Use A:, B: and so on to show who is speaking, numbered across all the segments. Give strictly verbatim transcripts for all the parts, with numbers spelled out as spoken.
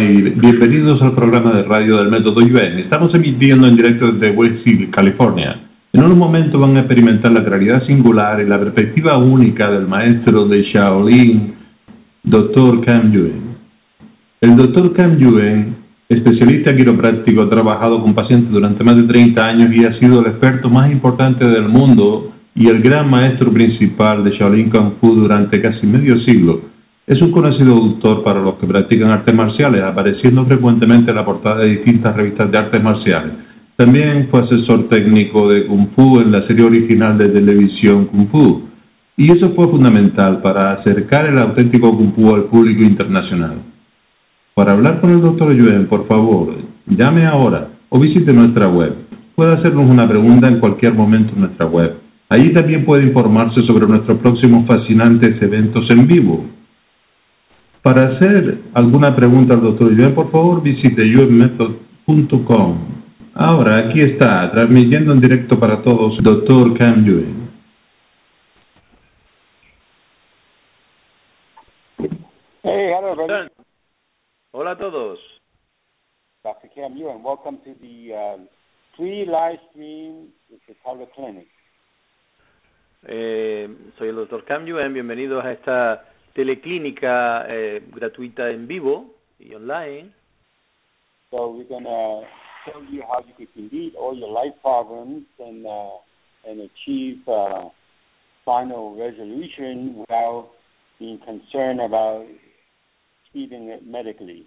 A: y bienvenidos al programa de radio del método Yuen. Estamos emitiendo en directo desde West Hill, California. En unos momentos van a experimentar la claridad singular y la perspectiva única del maestro de Shaolin, doctor Cam Yuen. El doctor Cam Yuen, especialista quiropráctico, ha trabajado con pacientes durante más de treinta años y ha sido el experto más importante del mundo y el gran maestro principal de Shaolin Kung Fu durante casi medio siglo. Es un conocido autor para los que practican artes marciales, apareciendo frecuentemente en la portada de distintas revistas de artes marciales. También fue asesor técnico de Kung Fu en la serie original de televisión Kung Fu. Y eso fue fundamental para acercar el auténtico Kung Fu al público internacional. Para hablar con el doctor Yuen, por favor, llame ahora o visite nuestra web. Puede hacernos una pregunta en cualquier momento en nuestra web. Allí también puede informarse sobre nuestros próximos fascinantes eventos en vivo. Para hacer alguna pregunta al doctor Yuen, por favor, visite yuen method punto com. Ahora, aquí está, transmitiendo en directo para todos, doctor Cam Yuen.
B: Hey, hello, everybody.
C: Hola a todos.
B: doctor Cam Yuen, welcome to the um, free live stream at the Color Clinic.
C: Eh, soy el doctor Cam Yuen, bienvenidos a esta teleclínica eh, gratuita en vivo y online.
B: So we're going to show you how you can delete all your life problems and uh, and achieve uh, final resolution without being concerned about treating it medically.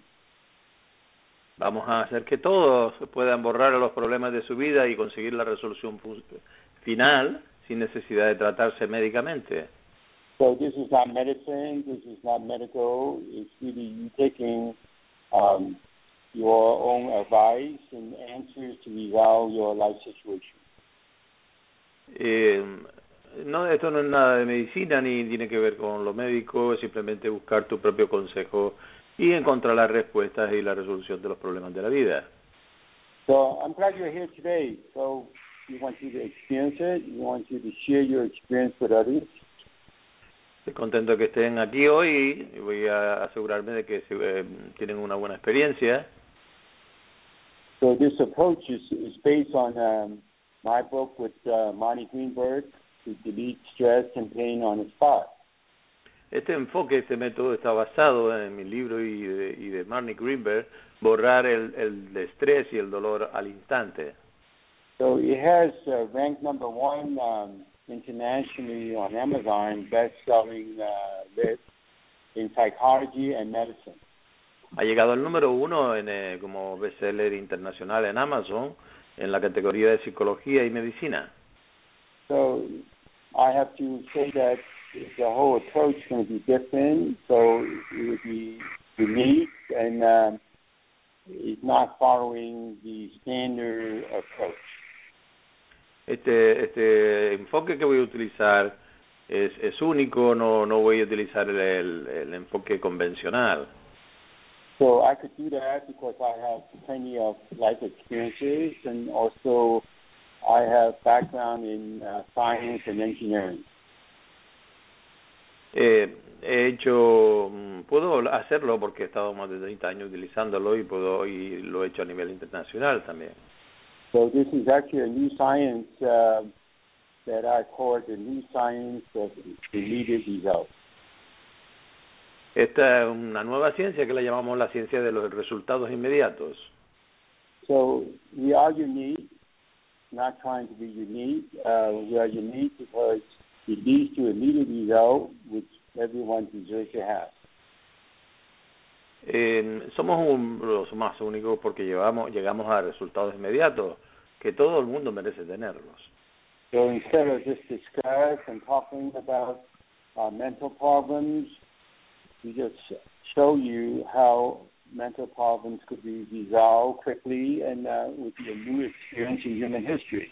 C: Vamos a hacer que todos puedan borrar los problemas de su vida y conseguir la resolución final sin necesidad de tratarse médicamente.
B: So this is not medicine, this is not medical, it's really you taking um, your own advice and answers to resolve your life situation.
C: Eh, no, esto no es nada de medicina ni tiene que ver con lo médico, es simplemente buscar tu propio consejo y encontrar las respuestas y la resolución de los problemas de la vida.
B: So I'm glad you're here today. So we want you to experience it, we want you to share your experience with others.
C: Estoy contento que estén aquí hoy y voy a asegurarme de que eh, tienen una buena experiencia.
B: So this approach is, is based on um, my book with uh, Monty Greenberg, to delete stress and pain on the spot.
C: Este enfoque, este método está basado en mi libro y de, y de Marnie Greenberg, borrar el, el estrés y el dolor al instante.
B: So it has uh, ranked number one um, internationally on Amazon best-selling uh, list in psychology and medicine.
C: Ha llegado al número uno en, eh, como bestseller internacional en Amazon en la categoría de psicología y medicina.
B: So I have to say that the whole approach is going to be different, so it will be unique and um, it's not following the standard approach.
C: Este este enfoque que voy a utilizar es, es único, no no voy a utilizar el, el, el enfoque convencional.
B: So I could do that because I have plenty of life experiences and also I have background in uh, science and engineering.
C: Eh, he hecho, puedo hacerlo porque he estado más de treinta años utilizándolo y puedo y lo he hecho a nivel internacional también.
B: So this is actually a new science uh, that I call the new science of immediate results.
C: Esta es una nueva ciencia que la llamamos la ciencia de los resultados inmediatos.
B: So we are unique, not trying to be unique. Uh, we are unique because it leads to immediate result, which everyone deserves to have.
C: Eh, somos un, los más únicos porque llevamos, llegamos a resultados inmediatos que todo el mundo merece tenerlos.
B: So instead of just discuss and talking about uh, mental problems, we just show you how mental problems could be resolved quickly and uh, with a new experience in human history.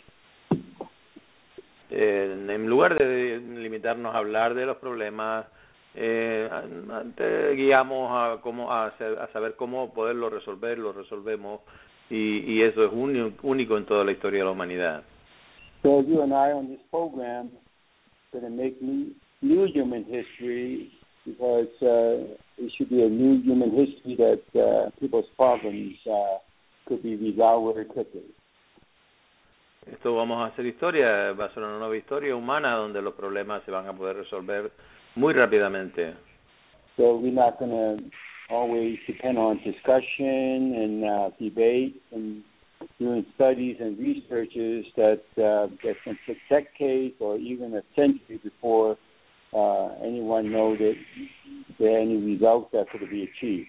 C: Eh, en lugar de limitarnos a hablar de los problemas, eh, te guiamos a cómo a, hacer, a saber cómo poderlo resolver, lo resolvemos y, y eso es un, único en toda la historia de la humanidad.
B: So you and I on this program going to make new, new human history because uh, it should be a new human history that uh, people's problems uh, could be resolved very quickly.
C: Esto vamos a hacer historia, va a ser una nueva historia humana donde los problemas se van a poder resolver muy rápidamente.
B: So we're not going to always depend on discussion and uh, debate and doing studies and researches that uh, that can take decades or even a century before uh, anyone knows that there are any results that could be achieved.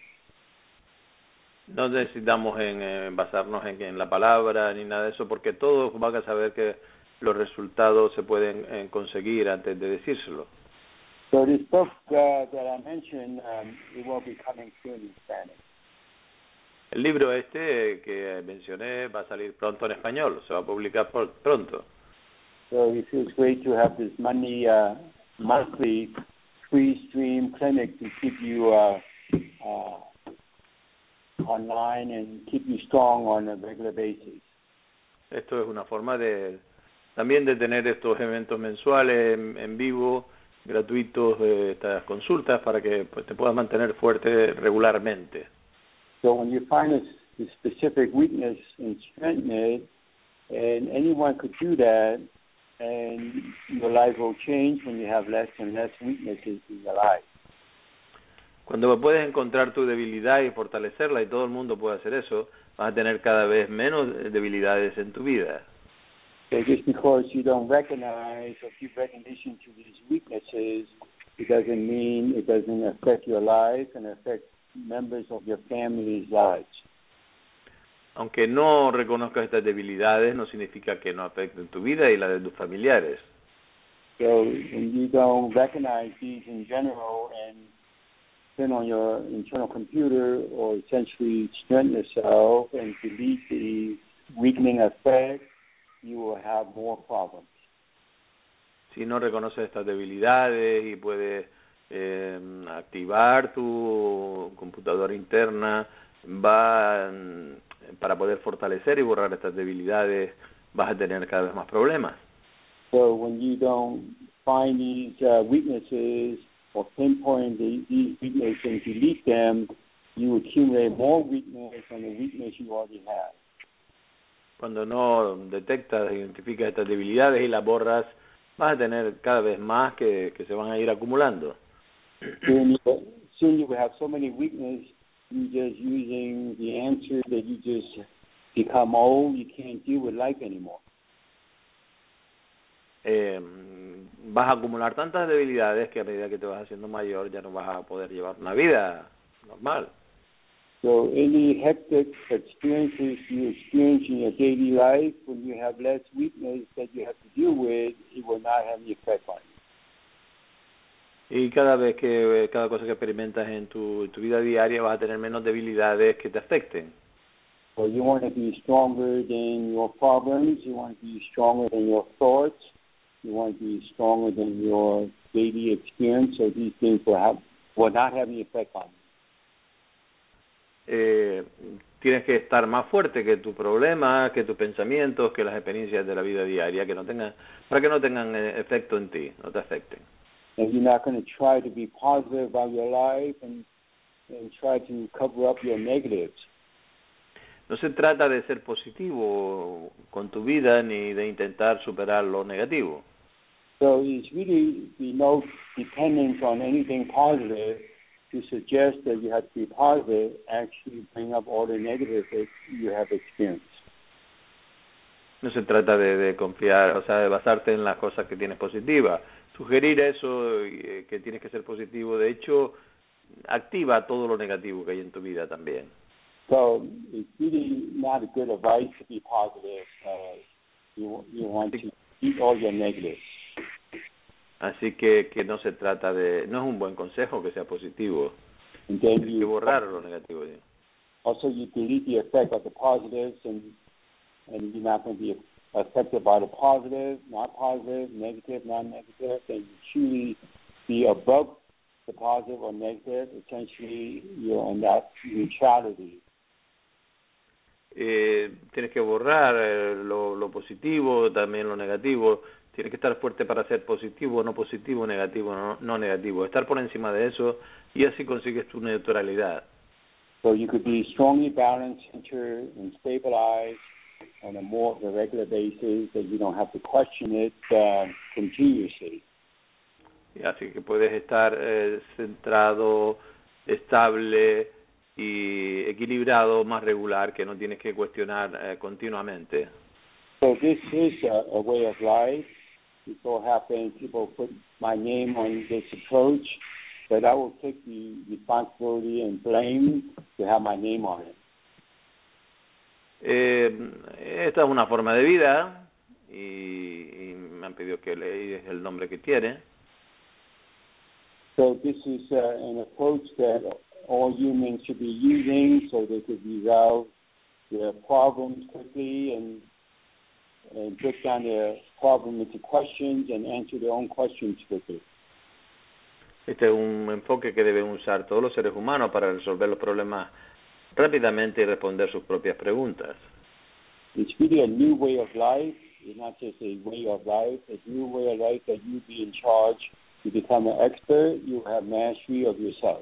C: No necesitamos en eh, basarnos en, en la palabra ni nada de eso, porque todos van a saber que los resultados se pueden eh, conseguir antes de decírselo.
B: So this book uh, that I mentioned, um, it will be coming soon in Spanish.
C: El libro este que mencioné va a salir pronto en español, se va a publicar por, pronto.
B: So it feels great to have this money, uh, monthly free stream clinic to keep you uh, uh, online and keep you strong on a regular basis.
C: Esto es una forma de también de tener estos eventos mensuales en, en vivo, gratuitos, de estas consultas para que pues, te puedas mantener fuerte regularmente.
B: So when you find a, a specific weakness and strengthen it, and anyone could do that, and your life will change when you have less and less weaknesses in your life.
C: Cuando puedes encontrar tu debilidad y fortalecerla, y todo el mundo puede hacer eso, vas a tener cada vez menos debilidades en tu vida.
B: So just because you don't recognize or give recognition to these weaknesses, it doesn't mean it doesn't affect your life and affect members of your family's lives.
C: Aunque no reconozcas estas debilidades, no significa que no afecten tu vida y la de tus familiares.
B: So when you don't recognize these in general and turn on your internal computer or essentially strengthen yourself and delete the weakening effect, you will have more problems.
C: Si no reconoces estas debilidades y puedes eh, activar tu computadora interna, va para poder fortalecer y borrar estas debilidades, vas a tener cada vez más problemas.
B: So when you don't find these uh, weaknesses or pinpoint the, these weaknesses and delete them, you accumulate more weakness on the weakness you already have.
C: Cuando no detectas, identificas estas debilidades y las borras, vas a tener cada vez más que, que se van a ir acumulando.
B: Soon you, soon you will have so many weaknesses, you just using the answer that you just become old, you can't deal with life anymore.
C: Eh, vas a acumular tantas debilidades que a medida que te vas haciendo mayor ya no vas a poder llevar una vida normal.
B: So any hectic experiences you experience in your daily life, when you have less weakness that you have to deal with, it will not have any effect on you.
C: Y cada vez que, cada cosa que experimentas en tu, tu vida diaria vas a tener menos debilidades que te afecten.
B: So you want to be stronger than your problems, you want to be stronger than your thoughts, you want to be stronger than your daily experience, so these things will, have, will not have any effect on you.
C: Eh, tienes que estar más fuerte que tu problema, que tus pensamientos, que las experiencias de la vida diaria, que no tengan, para que no tengan eh, efecto en ti, no te afecten.
B: And you're not going to try to be positive about your life and, and try to cover up your negatives.
C: No se trata de ser positivo con tu vida ni de intentar superar lo negativo.
B: So it's really be no dependence on anything positive to suggest that you have to be positive, actually bring up all the negatives that you have experienced.
C: No se trata de, de confiar, o sea, de basarte en las cosas que tienes positivas. Sugerir eso, eh, que tienes que ser positivo, de hecho, activa todo lo negativo que hay en tu vida también.
B: So it's really not a good advice to be positive. Uh, you, you want to eat all your negatives.
C: Así que, que no se trata de, no es un buen consejo que sea positivo.
B: And then
C: Tienes
B: you
C: que borrar lo negativo.
B: also you delete the effect of the positives, and and you're not going to be affected by the positive, not positive, negative, not negative, and you truly be above the positive or negative. Essentially, you're on that neutrality.
C: Eh, tienes que borrar eh, lo, lo positivo, también lo negativo. Tiene que estar fuerte para ser positivo, no positivo, negativo, no, no negativo. Estar por encima de eso y así consigues tu neutralidad.
B: So you could be strongly balanced, centered, and stabilized on a more regular basis, that you don't have to question it uh, continuously.
C: Y así que puedes estar eh, centrado, estable y equilibrado, más regular, que no tienes que cuestionar eh, continuamente.
B: So this is a, a way of life. It so happens people put my name on this approach, but I will take the responsibility and blame to have my name on it.
C: Eh, esta es una forma de vida y, y me han pedido que le el nombre que tiene.
B: So this is uh, an approach that all humans should be using so they could resolve their problems quickly and and break down their problem into questions and answer their own questions quickly.
C: Este es un enfoque que deben usar todos los seres humanos para resolver los problemas rápidamente y responder sus propias preguntas.
B: It's really a new way of life. It's not just a way of life. It's a new way of life that you be in charge. You become an expert. You have mastery of yourself.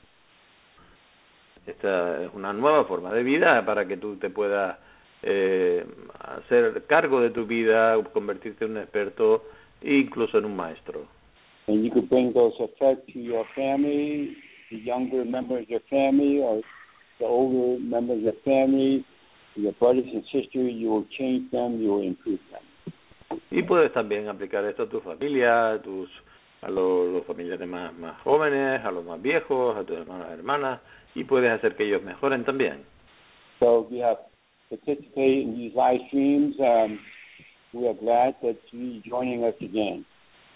C: Esta es una nueva forma de vida para que tú te puedas eh, hacer cargo de tu vida, convertirte en un experto e incluso en un maestro.
B: And you could bring those effects to your family, the younger members of your family, or the older members of your family, your brothers and sisters. You will change them. You will improve them.
C: Y puedes también aplicar esto a tu familia, a tus a los, los familiares más, más jóvenes, a los más viejos, a tus hermanos y hermanas, y puedes hacer que ellos mejoren también.
B: So we have participated in these live streams. Um, we are glad that you're joining us again.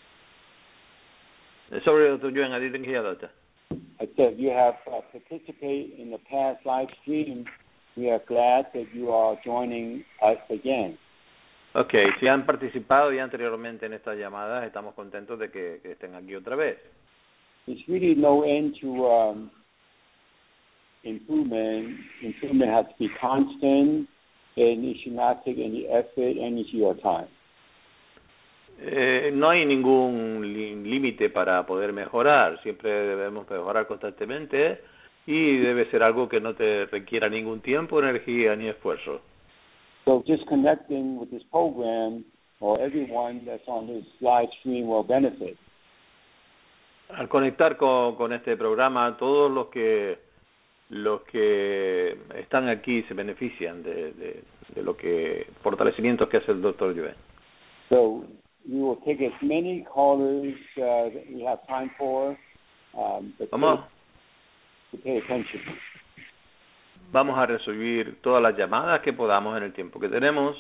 C: Sorry, Doctor Yuan, I didn't hear that.
B: I said you have uh, participated in the past live stream. We are glad that you are joining us again.
C: Okay, si han participado ya anteriormente en estas llamadas, estamos contentos de que, que estén aquí otra vez.
B: There's really no end to um, improvement. Improvement has to be constant, and it should not take any effort, energy, or time.
C: Eh, no hay ningún límite para poder mejorar. Siempre debemos mejorar constantemente y debe ser algo que no te requiera ningún tiempo, energía ni esfuerzo.
B: So just connecting with this program, or everyone that's on this live stream will benefit.
C: Al conectar con, con este programa, todos los que los que están aquí se benefician de, de, de lo que fortalecimientos que hace el doctor Yuan.
B: So we will take as many callers uh, that we have time for. Um, but
C: Vamos,
B: to pay attention.
C: vamos a resolver todas las llamadas que podamos en el tiempo que tenemos.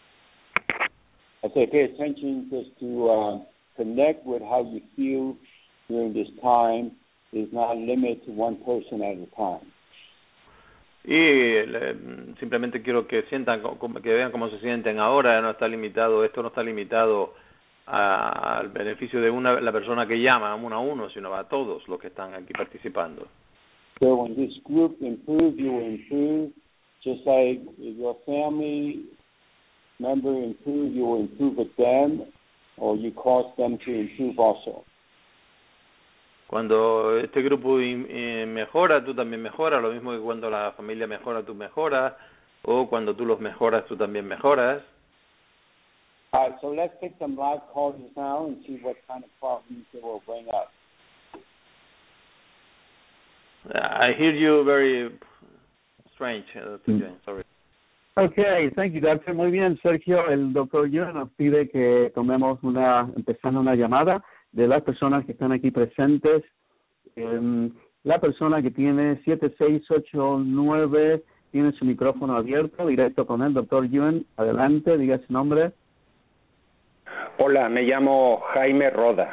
B: I say pay attention just to uh, connect with how you feel during this time. Is not limited to one person at a time.
C: Y eh, simplemente quiero que sientan, que vean cómo se sienten ahora. No está limitado, esto no está limitado a, al beneficio de una la persona que llama uno a uno, sino a todos los que están aquí participando.
B: So when this group improves, you will improve. Just like if your family member improves, you will improve with them, or you cause them to improve also.
C: Cuando este grupo eh, mejora, tú también mejoras. Lo mismo que cuando la familia mejora, tú mejoras. O cuando tú los mejoras, tú también mejoras.
B: All right, so let's take some live calls now and see what kind of problems they will bring up.
C: I hear you very strange, uh, mm. Sorry.
D: Okay, thank you, doctor. Muy bien, Sergio. El doctor Yuan nos pide que tomemos una, empezando una llamada de las personas que están aquí presentes. Um, la persona que tiene siete seis ocho nueve tiene su micrófono abierto, directo con el doctor Yuan. Adelante, diga su nombre.
E: Hola, me llamo Jaime Roda.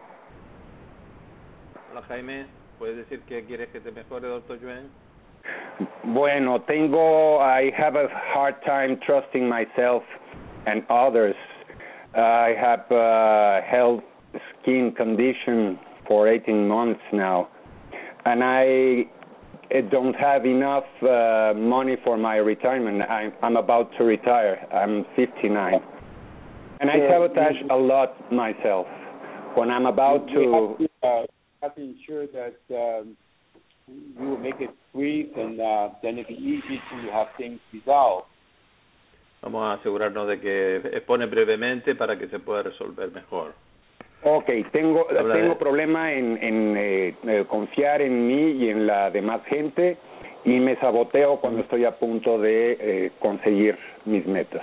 C: Hola, Jaime. ¿Puedes decir que quieres que te mejore, doctor Yuan?
E: Bueno, tengo, I have a hard time trusting myself and others. I have a health skin condition for eighteen months now, and I don't have enough uh, money for my retirement. I'm, I'm about to retire. I'm fifty-nine. And I sabotage a lot myself when I'm about
B: you
E: to.
B: Have to, uh, have to ensure that um, you will make it brief, and uh, then it'll be easy to have things resolved.
C: Vamos a asegurarnos de que expone brevemente para que se pueda resolver mejor.
E: Okay, tengo
C: Habla
E: tengo
C: de...
E: problema en, en eh, eh, confiar en mí y en la demás gente, y me saboteo cuando estoy a punto de eh, conseguir mis metas.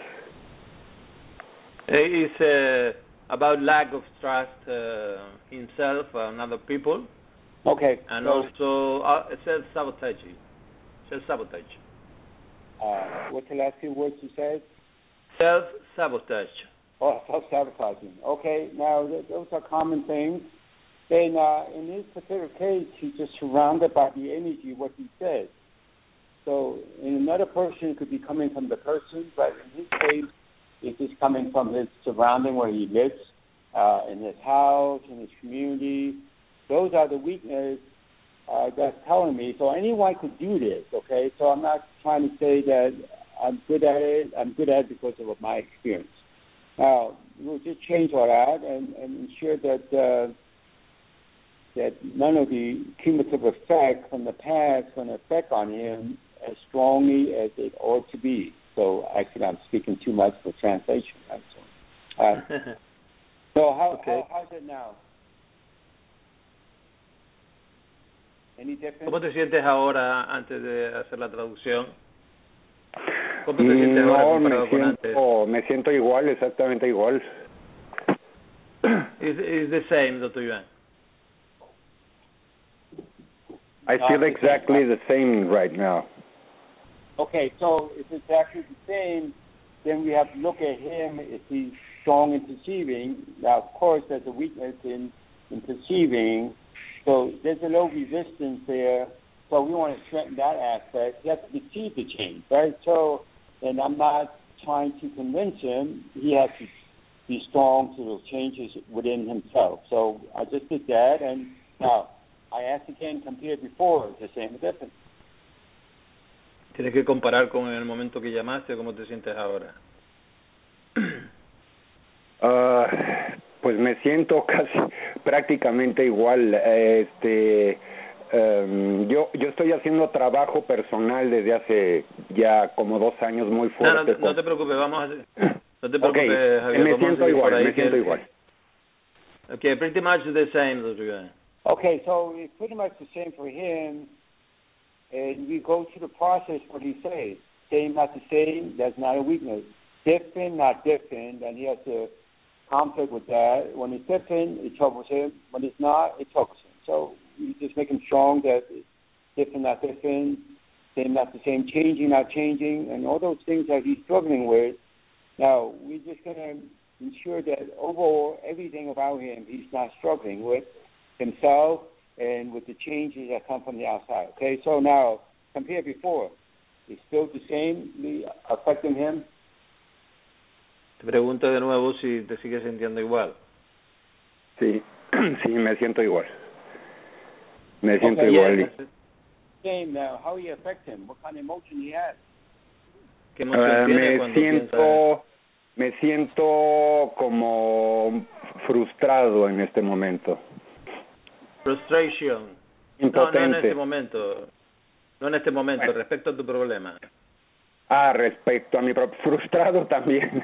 C: It's uh, about lack of trust uh, himself and other people.
B: Okay.
C: And
B: so,
C: also uh, self-sabotage. Self-sabotage.
B: Uh, what's the last two words you said?
C: Self-sabotage.
B: Oh, self-sabotaging. Okay, now th- those are common things. Then uh, in this particular case, he's just surrounded by the energy of what he says. So in another person, it could be coming from the person, but in his case, it's just coming from his surrounding where he lives, uh, in his house, in his community. Those are the weaknesses uh, that's telling me. So anyone could do this, okay? So I'm not trying to say that I'm good at it. I'm good at it because of my experience. Now, we'll just change all that and, and ensure that uh, that none of the cumulative effect from the past can affect on him as strongly as it ought to be. So actually, I'm speaking too much for translation. Right? So, uh, so how,
C: okay.
B: how how's it now? Any different?
C: ¿Cómo te sientes ahora antes de hacer la traducción? ¿Cómo te sientes
E: no,
C: ahora
E: me
C: comparado con antes?
E: siento, me siento igual, exactamente igual.
C: It's, it's the same, Doctor Yuan.
E: I feel exactly the same right now.
B: Okay, so if it's actually the same, then we have to look at him if he's strong in perceiving. Now, of course, there's a weakness in, in perceiving, so there's a little resistance there. So we want to strengthen that aspect. He has to perceive the change, right? So, and I'm not trying to convince him. He has to be strong to those changes within himself. So I just did that, and now I asked again, compared before, it's the same or different.
C: Tienes que comparar con el momento que llamaste, ¿cómo te sientes ahora?
E: Uh, pues me siento casi prácticamente igual. Este, um, yo yo estoy haciendo trabajo personal desde hace ya como dos años muy fuerte.
C: No, no, no te preocupes, vamos a hacer, no te preocupes,
E: okay.
C: Javier.
E: Me siento igual, me siento
C: el,
E: igual.
C: Okay, pretty much the same, Doctor Yuan.
B: Okay, so it's pretty much the same for him. And we go through the process what he says. Same, not the same, that's not a weakness. Different, not different, and he has to conflict with that. When it's different, it troubles him. When it's not, it troubles him. So you just make him strong that it's different, not different, same, not the same, changing, not changing, and all those things that he's struggling with. Now, we're just going to ensure that overall, everything about him, he's not struggling with himself and with the changes that come from the outside. Okay, so now, compare before. It's still the same affecting him?
C: Te pregunto de nuevo si te sigues sintiendo igual.
E: Sí, sí, me siento igual. Me siento
B: okay,
E: igual.
B: Yeah, same now. How you affect him? What kind of emotion he has?
C: ¿Qué emoción
E: Uh,
C: tiene
E: me
C: cuando
E: siento,
C: piensa?
E: me siento como frustrado en este momento.
C: Frustration.
E: Impotente.
C: No, no en este momento. No en este momento,
E: Bueno.
C: respecto a tu problema.
E: Ah, respecto a mi propio... Frustrado también.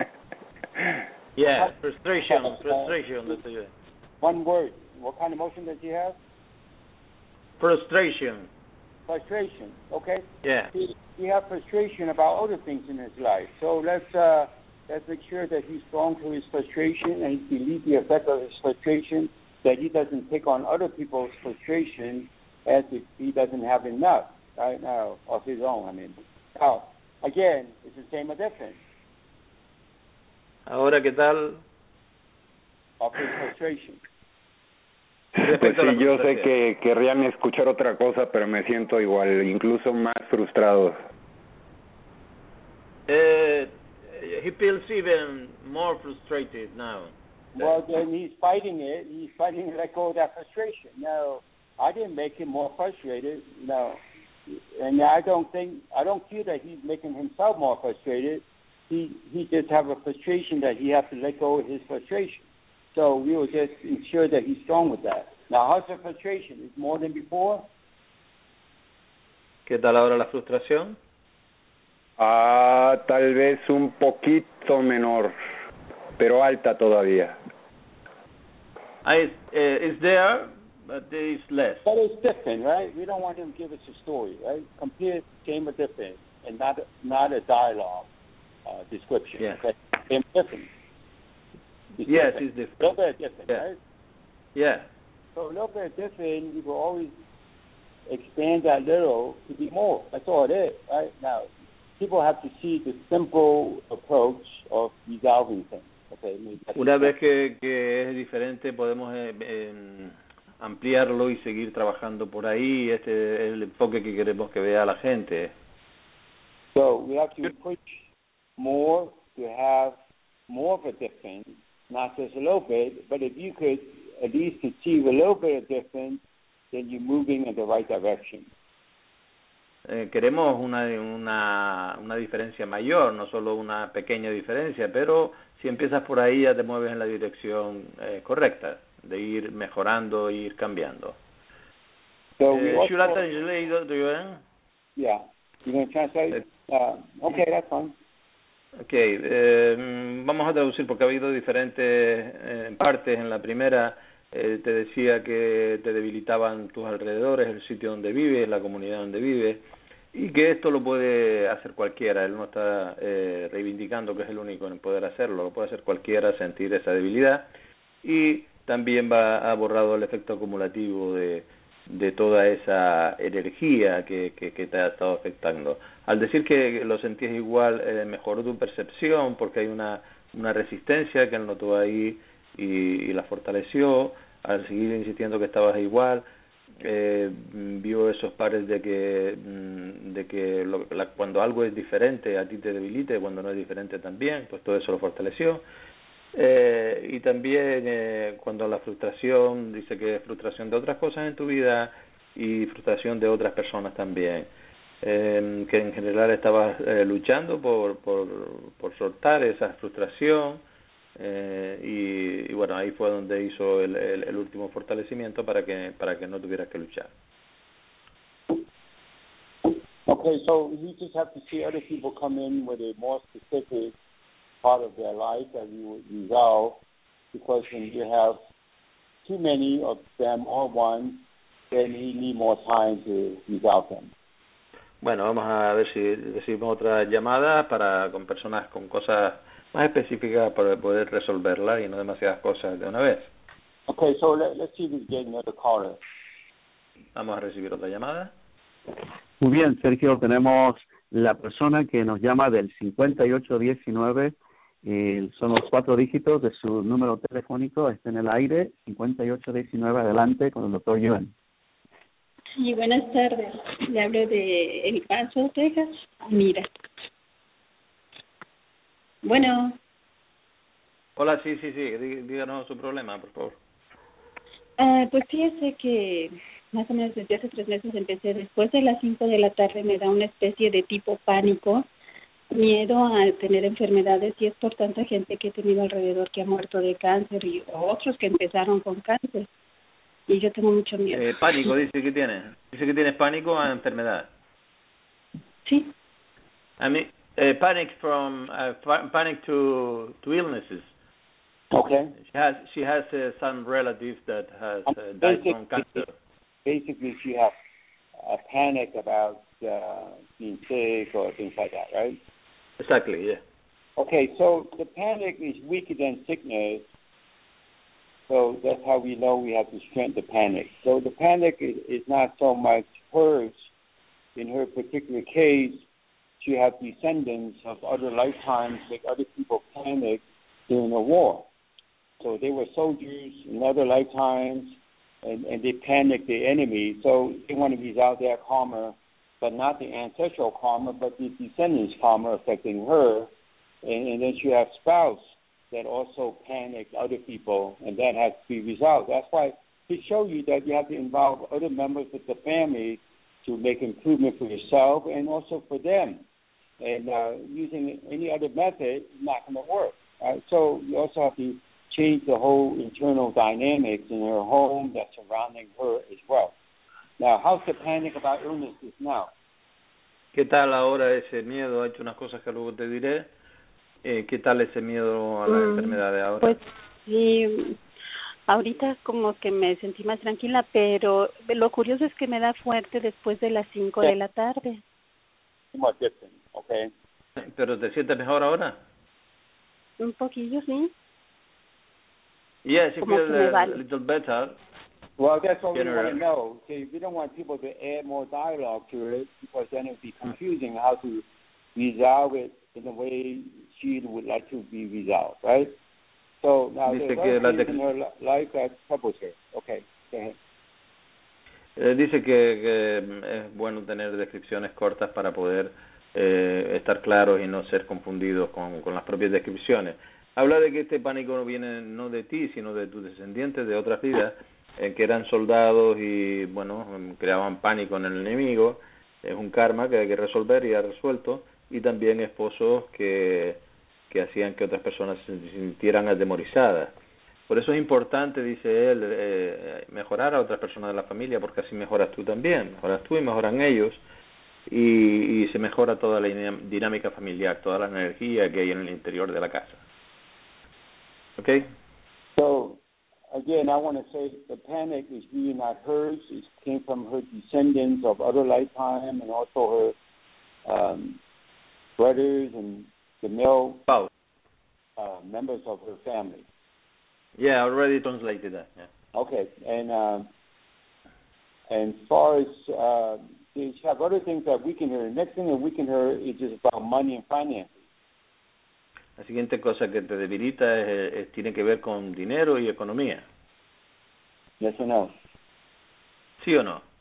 C: Yeah, frustration, frustration, Doctor Yuan.
B: One word. What kind of emotion does he have?
C: Frustration.
B: Frustration. Okay.
C: Yeah.
B: He, he have frustration about other things in his life. So let's uh, let's make sure that he's strong to his frustration and he relieves the effect of his frustration. That he doesn't take on other people's frustration as if he doesn't have enough right now of his own. I mean, now again, it's the same or different.
C: Ahora, ¿qué tal?
B: Of his frustration.
E: Pues sí, yo sé que querrían escuchar otra cosa, pero me siento igual, incluso más frustrado.
C: Uh, he feels even more frustrated now.
B: Well, then he's fighting it. He's fighting to let go of that frustration. No, I didn't make him more frustrated. No, and I don't think I don't feel that he's making himself more frustrated. he he just have a frustration that he has to let go of his frustration. So we will just ensure that he's strong with that. Now, how's the frustration? Is more than before?
C: ¿Qué tal ahora la frustración?
E: Ah, tal vez un poquito menor, pero alta todavía.
C: I, uh, it's there, but there is less.
B: But it's different, right? We don't want him to give us a story, right? Compare same or different, and not not a dialogue uh, description.
C: Yeah.
B: Okay? Same or different. It's
C: Yes,
B: different.
C: it's different.
B: A little bit different,
C: Yeah.
B: right?
C: Yeah.
B: So a little bit different, we will always expand that little to be more. That's all it is, right? Now, people have to see the simple approach of resolving things. Okay?
C: Una vez que, que es diferente, podemos eh, eh, ampliarlo y seguir trabajando por ahí. Este es el enfoque que queremos que vea la gente.
B: So we have to push more to have more of a difference, not just a little bit, but if you could at least achieve a little bit of difference, then you're moving in the right direction.
C: Eh, queremos una, una, una diferencia mayor, no solo una pequeña diferencia, pero si empiezas por ahí ya te mueves en la dirección eh, correcta, de ir mejorando e ir cambiando.
B: So
C: eh,
B: we also,
C: should I translate, Doctor Yuan?
B: Yeah. You going to translate? Uh, okay, that's fine.
C: Okay, eh, vamos a traducir porque ha habido diferentes eh, partes. En la primera eh, te decía que te debilitaban tus alrededores, el sitio donde vives, la comunidad donde vives, y que esto lo puede hacer cualquiera. Él no está eh, reivindicando que es el único en poder hacerlo, lo puede hacer cualquiera, sentir esa debilidad, y también va ha borrado el efecto acumulativo de de toda esa energía que, que, que te ha estado afectando. Al decir que lo sentías igual, eh, mejoró tu percepción porque hay una, una resistencia que él notó ahí y, y la fortaleció. Al seguir insistiendo que estabas igual, eh, vio esos pares de que de que lo, la, cuando algo es diferente a ti te debilita y cuando no es diferente también, pues todo eso lo fortaleció. Eh, y también eh, cuando la frustración, dice que es frustración de otras cosas en tu vida y frustración de otras personas también, eh, que en general estabas eh, luchando por, por, por soltar esa frustración, eh, y, y bueno, ahí fue donde hizo el, el, el último fortalecimiento para que para que no tuvieras que luchar.
B: Okay, so we just have to see other people come in with a more specific part of their life that we would resolve, because when you have too many of them all one, then you need more time to resolve them.
C: Bueno, vamos a ver si recibimos otra llamada para con personas con cosas más específicas para poder resolverlas y no demasiadas cosas de una vez.
B: Okay, so let, let's see if we get another caller.
C: Vamos a recibir otra llamada.
D: Muy bien, Sergio, tenemos la persona que nos llama del cincuenta y ocho diecinueve. Eh, son los cuatro dígitos de su número telefónico, está en el aire, cincuenta y ocho diecinueve, adelante con el doctor Yuan.
F: Sí, buenas tardes. Le hablo de El Paso, Texas. Mira. Bueno.
C: Hola, sí, sí, sí, díganos su problema, por favor.
F: Ah, pues fíjese que más o menos desde hace tres meses empecé, después de las cinco de la tarde me da una especie de tipo pánico, miedo a tener enfermedades, y es por tanta gente que he tenido alrededor que ha muerto de cáncer y otros que empezaron con cáncer, y yo tengo mucho miedo.
C: Eh, pánico, dice que tiene. Dice que tienes pánico a enfermedad.
F: Sí.
C: I mean, uh, panic from uh, panic to to illnesses.
B: Okay.
C: She has she has uh, some relatives that has uh, died from cancer.
B: Basically, she has a panic about uh, being sick or things like that, right?
C: Exactly, yeah.
B: Okay, so the panic is weaker than sickness, so that's how we know we have to strengthen the panic. So the panic is, is not so much hers. In her particular case, she had descendants of other lifetimes make other people panic during the war. So they were soldiers in other lifetimes, and, and they panicked the enemy. So they want to resolve their karma, but not the ancestral karma, but the descendants' karma affecting her. And, and then she has spouse that also panicked other people, and that has to be resolved. That's why to show you that you have to involve other members of the family to make improvement for yourself and also for them. and uh, using any other method is not going to work. Right? So you also have to change the whole internal dynamics in her home that's surrounding her as well. Now, how's the panic about illnesses now?
C: ¿Qué tal ahora ese miedo? Ha hecho unas cosas que luego te diré. Eh, ¿Qué tal ese miedo a las mm, enfermedades ahora?
F: Pues sí, ahorita como que me sentí más tranquila, pero lo curioso es que me da fuerte después de las cinco de la tarde.
B: Okay.
C: ¿Pero te sientes mejor ahora?
F: Un poquillo, sí.
C: Yes, you feel a vale. little better.
B: Well, that's what we want to know. See, we don't want people to add more dialogue to it because then it would be confusing how to resolve it in the way she would like to be resolved, right? So now
C: dice
B: there's
C: que
B: other
C: la
B: things in her life that troubles her. Okay, go ahead.
C: Eh, dice que, que es bueno tener descripciones cortas para poder eh, estar claros y no ser confundidos con, con las propias descripciones. Habla de que este pánico no viene no de ti, sino de tus descendientes de otras vidas, eh, que eran soldados y, bueno, creaban pánico en el enemigo. Es un karma que hay que resolver y ha resuelto. Y también esposos que, que hacían que otras personas se sintieran atemorizadas. Por eso es importante, dice él, eh, mejorar a otras personas de la familia, porque así mejoras tú también, mejoras tú y mejoran ellos, y, y se mejora toda la dinámica familiar, toda la energía que hay en el interior de la casa. Okay?
B: So, again, I want to say the panic is really not hers. It came from her descendants of other lifetime and also her um, brothers and the male
C: oh.
B: uh, members of her family.
C: Yeah, I already translated that. Yeah.
B: Okay, and uh, and as far as uh, you have other things that weaken her. The next thing that weaken her is just about money and finances.
C: La siguiente cosa que te debilita es, es, tiene que ver con dinero y economía.
B: Yes or no?
C: ¿Sí o no?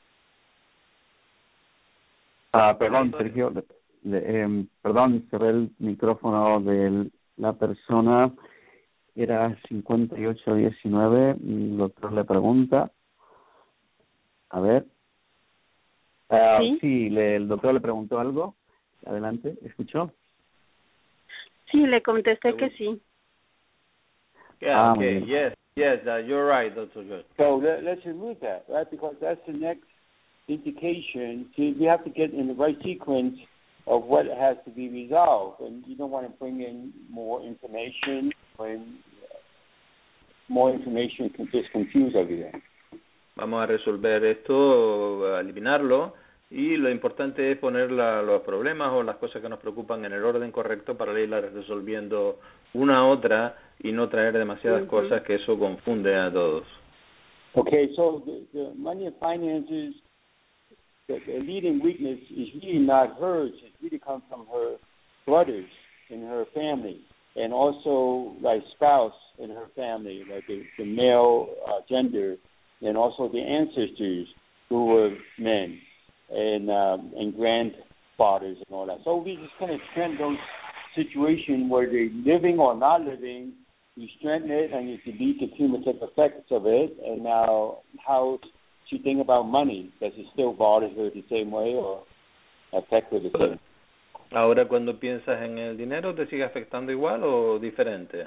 D: Ah, perdón, Sergio. Le, le, eh, perdón, cerré el micrófono de la persona. Era cincuenta y ocho diecinueve. El doctor le pregunta. A ver. Uh, sí, sí le, el doctor le preguntó algo. Adelante, ¿escuchó?
F: Sí, le contesté que sí.
C: Yeah, ah, okay, yes, yes, uh, you're right, Doctor George.
B: So let, let's remove that, right? Because that's the next indication. See, we have to get in the right sequence of what has to be resolved, and you don't want to bring in more information when more information can just confuse everything.
C: Vamos a resolver esto, a eliminarlo, y lo importante es poner la, los problemas o las cosas que nos preocupan en el orden correcto para irlas resolviendo una a otra y no traer demasiadas mm-hmm. cosas que eso confunde a todos.
B: Okay, so the, the money and finances, the, the leading weakness is really not hers. It really comes from her brothers in her family, and also like spouse in her family, like the, the male uh, gender, and also the ancestors who were men. And um, and grandfathers and all that. So we just kind of strengthen those situations where they're living or not living. You strengthen it and you delete the cumulative effects of it. And now, how she think about money? Does it still bother her the same way or affect her the same?
C: Ahora, cuando piensas en el dinero, ¿te sigue afectando igual o diferente?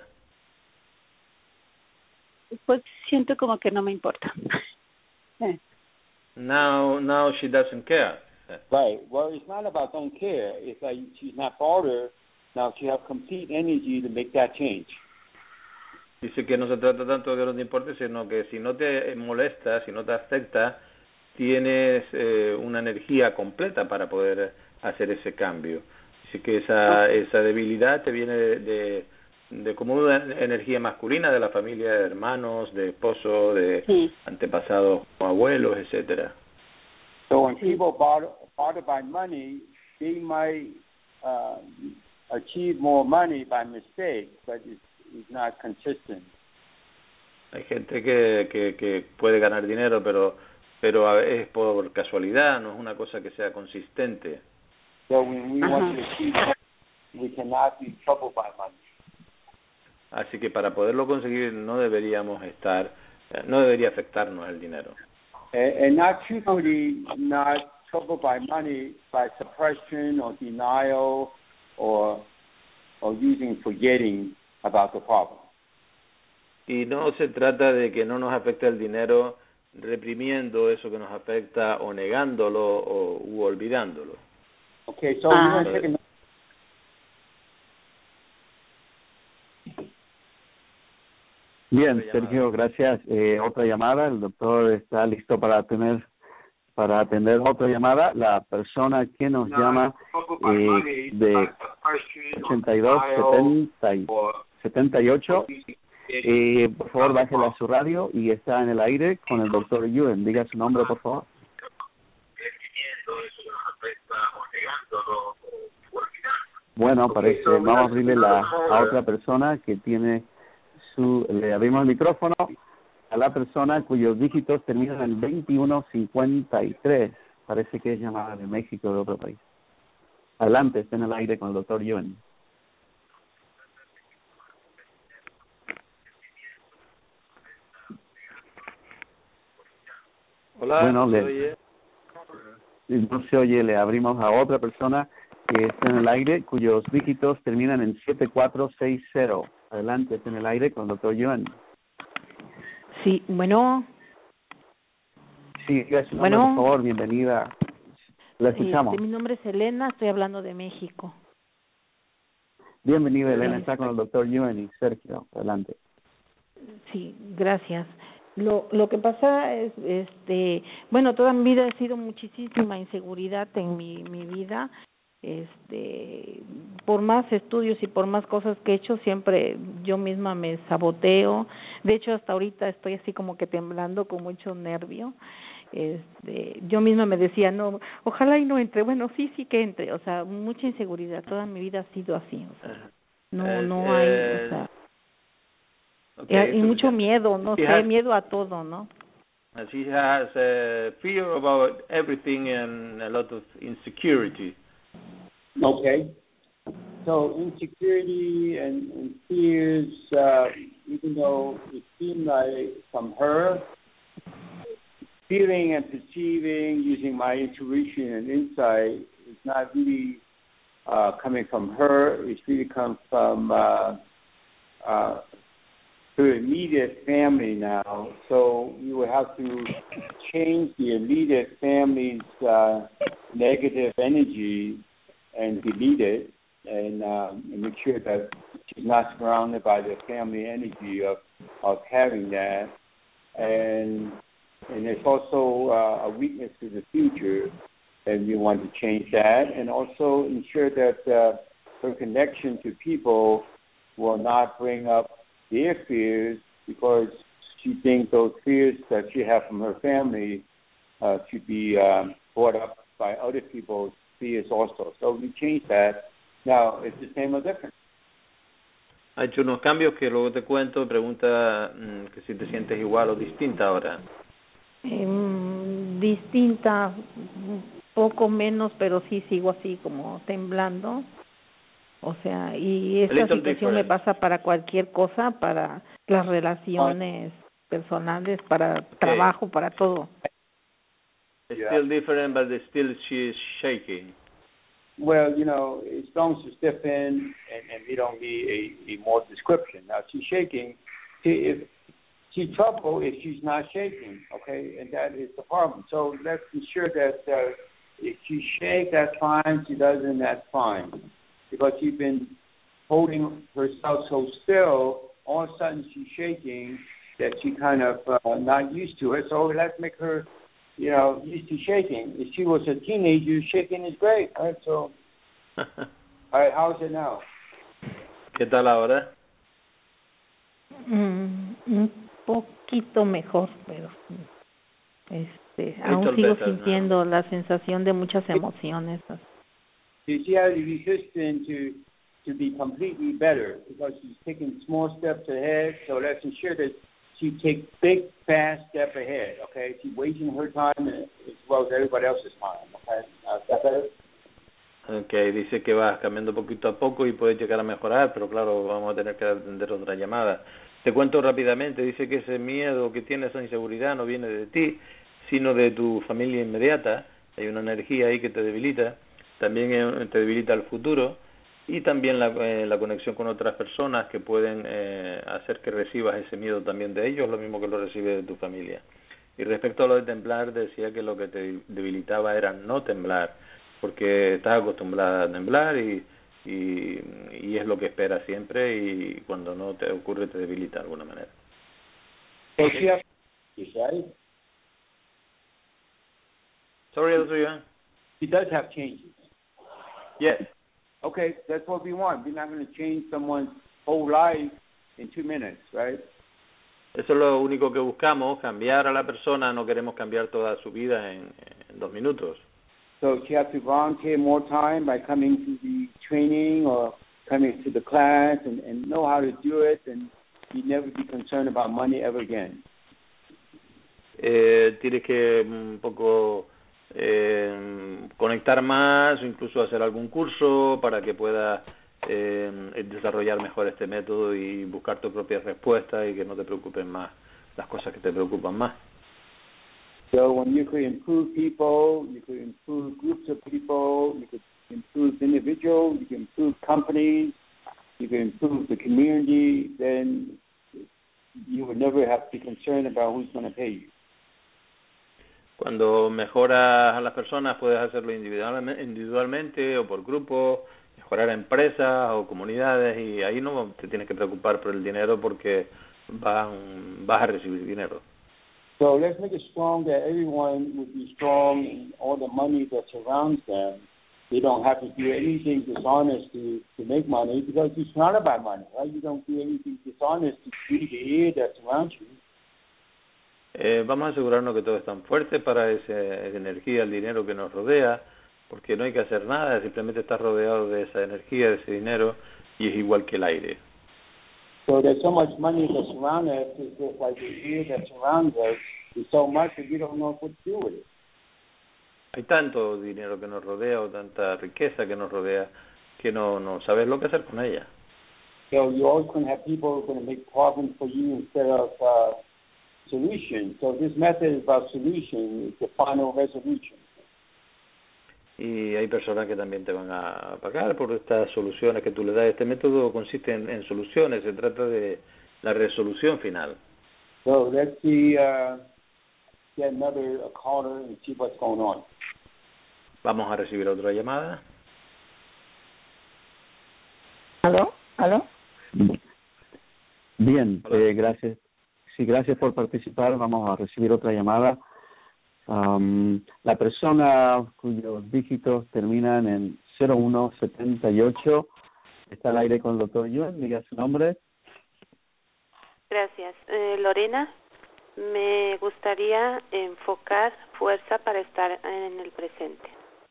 F: Pues siento como que no me importa.
C: Now, now she doesn't care.
B: Right. Well, it's not about don't care. It's like she's not bothered. Now she has complete energy to make that change.
C: Dice que no se trata tanto de que no te importe, sino que si no te molesta, si no te afecta, tienes eh, una energía completa para poder hacer ese cambio. Dice que esa esa debilidad te viene de, de de como una energía masculina de la familia, de hermanos, de esposo, de sí. antepasados, abuelos, etcétera.
B: So when people bother, bothered by money, they might uh, achieve more money by mistake, but it's, it's not consistent.
C: Hay gente que, que que puede ganar dinero, pero pero es por casualidad, no es una cosa que sea consistente.
B: So when we uh-huh. want to achieve money, we cannot be troubled by money.
C: Así que para poderlo conseguir no deberíamos estar, no debería afectarnos el dinero.
B: And, and not truthfully, not trouble by money by suppression or denial or or using forgetting about the problem.
C: Y no se trata de que no nos afecte el dinero reprimiendo eso que nos afecta o negándolo o u olvidándolo.
B: Okay, so
F: Ah.
B: we're going to take a
D: Bien, Sergio, gracias. Eh, otra llamada, el doctor está listo para tener para atender otra llamada. La persona que nos llama eh, de ochenta y dos setenta y ocho, eh, por favor bájele a su radio y está en el aire con el doctor Yuen. Diga su nombre, por favor. Bueno, parece, vamos a abrirle la, a otra persona que tiene su, le abrimos el micrófono a la persona cuyos dígitos terminan en veintiuno cincuenta y tres. Parece que es llamada de México o de otro país. Adelante, está en el aire con el doctor Yuen.
C: Hola,
D: Bueno,
C: ¿se
D: le-
C: oye?
D: No se oye, le abrimos a otra persona que está en el aire cuyos dígitos terminan en siete cuatro seis cero. Adelante, está en el aire con el doctor Yuen.
G: Sí, bueno,
D: Sí, diga su nombre,
G: Bueno.
D: por favor, bienvenida. La escuchamos.
G: este, mi nombre es Elena, estoy hablando de México.
D: Bienvenida, Elena,
G: Sí.
D: está con el doctor Yuen y Sergio. Adelante.
G: Sí, gracias. Lo lo que pasa es, este, bueno, toda mi vida he sido muchísima inseguridad en mi mi vida. Este, por más estudios y por más cosas que he hecho, siempre yo misma me saboteo. De hecho, hasta ahorita estoy así como que temblando con mucho nervio. Este, yo misma me decía, no, ojalá y no entre. Bueno, sí, sí que entre. O sea, mucha inseguridad. Toda mi vida ha sido así. O sea, no,
C: Eh,
G: no hay,
C: eh,
G: o sea,
C: Okay,
G: y, y mucho
C: suficiente.
G: miedo, no
C: She
G: sé,
C: has-
G: miedo a todo, ¿no?
C: and she has uh, fear about everything and a lot of insecurity.
B: Okay. So insecurity and, and fears, uh, even though it seemed like from her, feeling and perceiving using my intuition and insight is not really uh, coming from her. It's really come from uh, uh, her immediate family now. So you will have to change the immediate family's uh, negative energy and delete it, and, um, and make sure that she's not surrounded by the family energy of of having that, and and it's also uh, a weakness to the future, and you want to change that, and also ensure that uh, her connection to people will not bring up their fears, because she thinks those fears that she has from her family uh, should be um, brought up by other people's fears also. So we change that. Now, it's the same or different.
C: Ha hecho unos cambios que luego te cuento. Pregunta mm, que si te sientes igual o distinta ahora.
G: Em, distinta, un poco menos, pero sí sigo así como temblando. O sea, y esta
C: little
G: situación me
C: different.
G: pasa para cualquier cosa, para las relaciones personales, para trabajo, para todo.
C: It's
B: Yeah.
C: still different, but still she is shaking.
B: Well, you know, his bones are stiffened, and, and we don't need a, a more description. Now, she's shaking. She, if, she's trouble if she's not shaking, okay, and that is the problem. So let's ensure that uh, if she shakes, that's fine. She doesn't, that's fine. Because she's been holding herself so still, all of a sudden she's shaking that she kind of uh, not used to it. So let's make her, you know, used to shaking. If she was a teenager, shaking is great. All right, so, all right, how's it now?
C: ¿Qué tal ahora?
G: Mm, un poquito mejor, pero este, aún
C: Little
G: sigo
C: better now.
G: sintiendo la sensación de muchas emociones.
B: See, she has a resistance to to be completely better because she's taking small steps ahead. So let's ensure that she takes big, fast step ahead. Okay, she's wasting her time as well as everybody else's time. Okay, uh, is that better?
C: Okay, dice que vas cambiando poquito a poco y puede llegar a mejorar, pero claro, vamos a tener que atender otra llamada. Te cuento rápidamente. Dice que ese miedo que tienes, esa inseguridad, no viene de ti, sino de tu familia inmediata, hay una energía ahí que te debilita, también eh, te debilita el futuro, y también la, eh, la conexión con otras personas que pueden eh, hacer que recibas ese miedo también de ellos, lo mismo que lo recibes de tu familia. Y respecto a lo de temblar, decía que lo que te debilitaba era no temblar, porque estás acostumbrada a temblar y, y, y es lo que esperas siempre, y cuando no te ocurre te debilita de alguna manera.
B: Okay. Right?
C: Sorry, Doctor Iván.
B: He does have changes.
C: Yes.
B: Okay, that's what we want. We're not going to change someone's whole life in two minutes, right?
C: Eso es lo único que buscamos, cambiar a la persona, no queremos cambiar toda su vida en, en dos minutos.
B: So she has to volunteer more time by coming to the training or coming to the class and, and know how to do it, and you never be concerned about money ever again.
C: Eh, tienes que un poco eh, conectar más o incluso hacer algún curso para que puedas eh, desarrollar mejor este método y buscar tus propias respuestas y que no te preocupen más las cosas que te preocupan más.
B: So when you could improve people, you could improve groups of people, you could improve individuals, you can improve companies, you can improve the community, then you would never have to be concerned about who's going to pay you.
C: Cuando mejoras a las personas puedes hacerlo individualmente, individualmente o por grupo, mejorar empresas o comunidades, y ahí no te tienes que preocupar por el dinero porque van, vas a recibir dinero.
B: So let's make it strong that everyone would be strong in all the money that surrounds them. They don't have to do anything dishonest to, to make money because you're surrounded by money, right? You don't do anything dishonest to treat the air that surrounds you.
C: Eh, vamos a asegurarnos que todo es tan fuerte para esa energía, el dinero que nos rodea, porque no hay que hacer nada, simplemente estás rodeado de esa energía, de ese dinero, y es igual que el aire.
B: So there's so much money that surrounds us, it's just like the air that surrounds us, is so much that we don't know what to do with it.
C: Hay tanto dinero que nos rodea o tanta riqueza que nos rodea que no, no sabes lo que hacer con ella.
B: So you're always going to have people going to make problems for you instead of uh, solution. So this method is about solution, it's the final resolution.
C: Y hay personas que también te van a pagar por estas soluciones que tú le das. Este método consiste en, en soluciones, se trata de la resolución final.
B: So let's see, uh, get another caller and see what's going on.
C: Vamos a recibir otra llamada.
D: ¿Aló? ¿Aló? Bien, eh, gracias. Sí, gracias por participar. Vamos a recibir otra llamada. Um, la persona cuyos dígitos terminan en cero uno setenta y ocho está al aire con el doctor Yuan. Diga su nombre.
H: Gracias. Eh, Lorena, me gustaría enfocar fuerza para estar en el presente.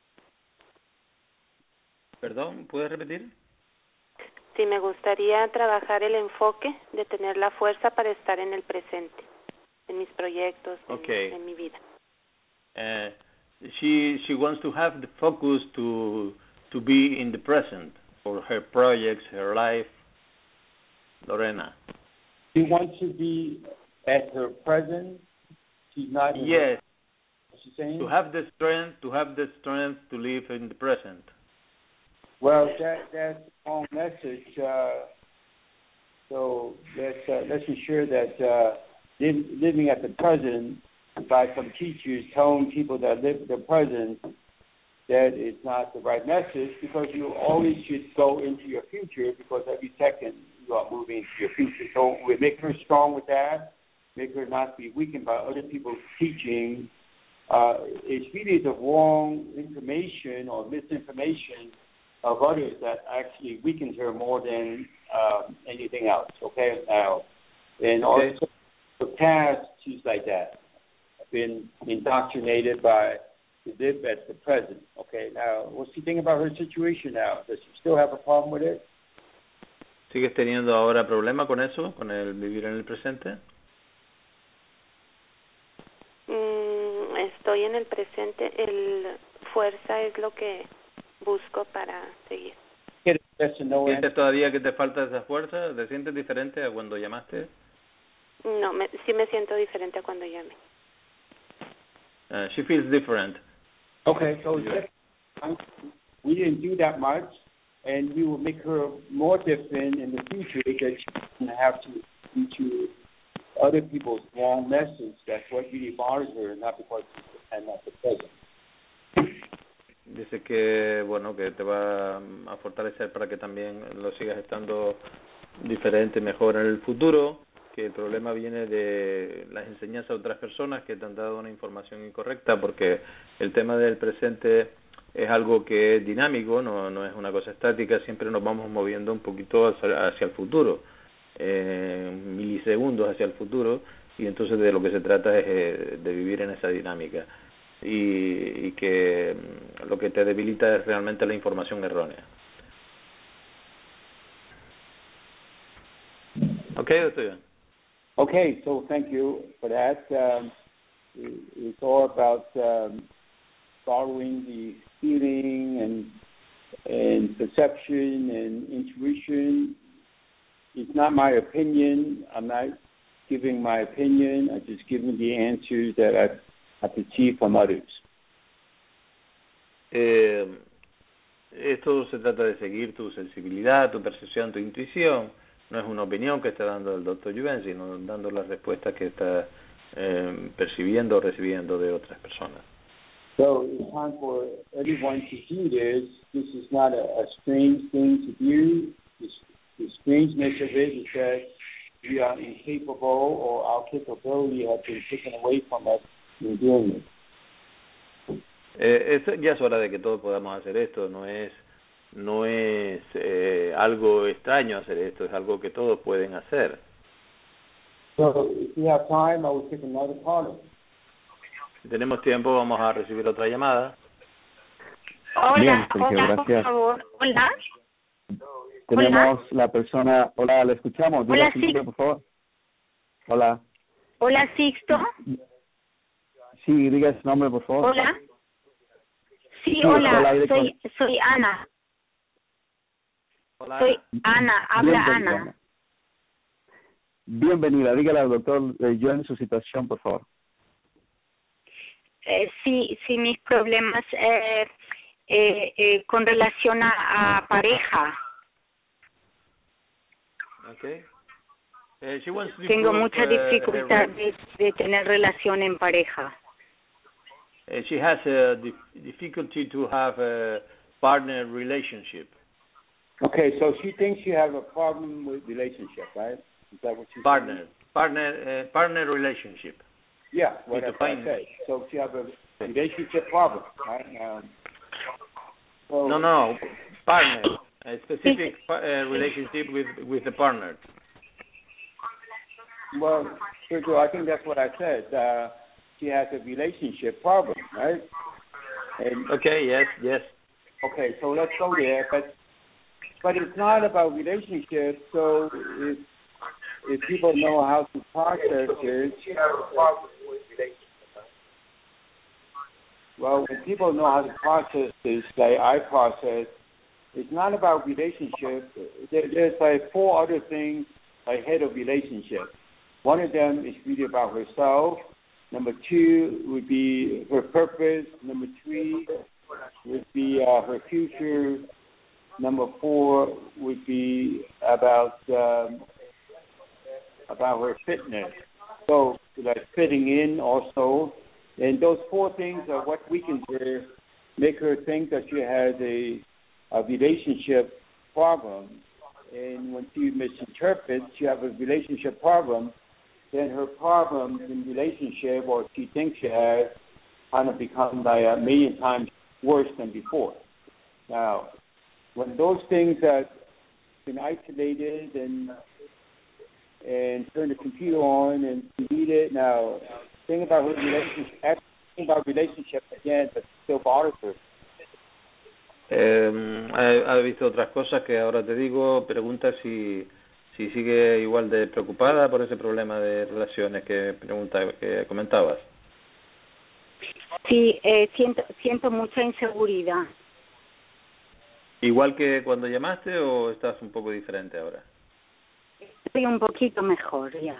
C: Perdón, ¿puedes repetir?
H: Sí, me gustaría trabajar el enfoque de tener la fuerza para estar en el presente, en mis proyectos,
C: okay.
H: en, en mi vida.
C: Uh, she she wants to have the focus to to be in the present for her projects, her life. Lorena.
B: She wants to be at her present. She's not.
C: Yes.
B: She's saying
C: to have the strength, to have the strength to live in the present.
B: Well, that that's the wrong message. Uh, so let's uh, let's ensure that uh, live, living at the present by some teachers telling people that live the present that is not the right message, because you always should go into your future, because every second you are moving into your future. So we make her strong with that, make her not be weakened by other people's teaching. Uh, it's really the wrong information or misinformation of others that actually weakens her more than uh, anything else. Okay, now, and
C: okay.
B: also the past, she's like that, been indoctrinated by to live at the present. Okay, now what's she thinking about her situation now? Does she still have a problem with it?
C: ¿Sigues teniendo ahora problema con eso, con el vivir en el presente?
H: Mm, estoy en el presente. El fuerza es lo que busco para seguir.
C: ¿Sientes todavía que te falta esa fuerza? ¿Te sientes diferente a cuando llamaste?
H: No, me, sí me siento diferente a cuando llamé.
C: Uh, she feels different.
B: Okay, so we didn't do that much, and we will make her more different in the future because she doesn't have to be to other people's wrong message. That's what really bothers her, not because and not the present.
C: Dice que, bueno, que te va a fortalecer para que también lo sigas estando diferente, mejor en el futuro, que el problema viene de las enseñanzas de otras personas que te han dado una información incorrecta, porque el tema del presente es algo que es dinámico, no, no es una cosa estática, siempre nos vamos moviendo un poquito hacia, hacia el futuro, eh, milisegundos hacia el futuro, y entonces de lo que se trata es eh, de vivir en esa dinámica. Y, y que lo que te debilita es realmente la información errónea. Okay, doctor Iván.
B: Okay, so thank you for that. Um, it's all about um, following the feeling and and perception and intuition. It's not my opinion. I'm not giving my opinion. I'm just giving the answers that I've have achieved from others.
C: Eh, esto se trata de seguir tu sensibilidad, tu percepción, tu intuición. No es una opinión que está dando el doctor Yuven, sino dando las respuestas que está eh, percibiendo o recibiendo de otras personas.
B: So it's time for everyone to do this. This is not a, a strange thing to do. The, the strangeness of it is that we are incapable, or our capability has been taken away from us.
C: Eh, es, ya es hora de que todos podamos hacer esto, no es no es eh, algo extraño hacer esto, es algo que todos pueden hacer.
B: So, if we have time, I will take another caller.
C: Si tenemos tiempo, vamos a recibir otra llamada.
H: Hola,
D: Bien, Sergio,
H: hola,
D: gracias.
H: por favor. Hola.
D: Tenemos
H: Hola.
D: la persona, hola, ¿la escuchamos? Diga
H: Hola,
D: su
H: sí.
D: nombre, por favor. Hola.
H: Hola, Sixto.
D: Sí, diga su nombre, por favor.
H: Hola. Sí,
D: Sí,
H: hola,
D: hola, aire
H: soy soy Ana.
C: Hola.
H: Soy Ana, habla
D: Bienvenida.
H: Ana.
D: Bienvenida, dígale al doctor eh, Yuven su situación, por favor.
H: Eh, sí, sí, mis problemas eh, eh, eh, con relación a, a pareja.
C: Okay. Eh, she wants to
H: Tengo
C: improve,
H: mucha
C: uh,
H: dificultad
C: her-
H: de, de tener relación en pareja.
C: Uh, she has a dif- difficulty to have a partner relationship.
B: Okay, so she thinks you have a problem with relationship, right? Is that what she's
C: Partner,
B: saying?
C: partner, uh, partner relationship.
B: Yeah, what
C: With
B: I
C: the
B: said. So she have a relationship problem, right? Um, so,
C: No, no, partner, a specific pa- uh, relationship with with the partner.
B: Well, Sergio, I think that's what I said. Uh, she has a relationship problem, right? And
C: Okay, yes, yes.
B: okay, so let's go there. But but it's not about relationships. So if if people know how to process it, well, when people know how to process this, like I process, it's not about relationship. There, there's like four other things ahead of relationship. One of them is really about herself. Number two would be her purpose. Number three would be uh, her future. Number four would be about um, about her fitness. So like fitting in also. And those four things are what weakens her, make her think that she has a, a relationship problem. And when she misinterprets, she has a relationship problem, then her problems in relationship, or she thinks she has, kind of become like a million times worse than before. Now, when those things have been isolated and and turn the computer on and delete it, now think about her relationship, think about relationship again, but still bothers her.
C: Eh, ha, ha visto otras cosas que ahora te digo. Pregunta si si sigue igual de preocupada por ese problema de relaciones que pregunta que comentabas.
H: Sí, eh, siento siento mucha inseguridad.
C: Igual que cuando llamaste, o estás un poco diferente ahora.
H: Estoy un poquito mejor ya.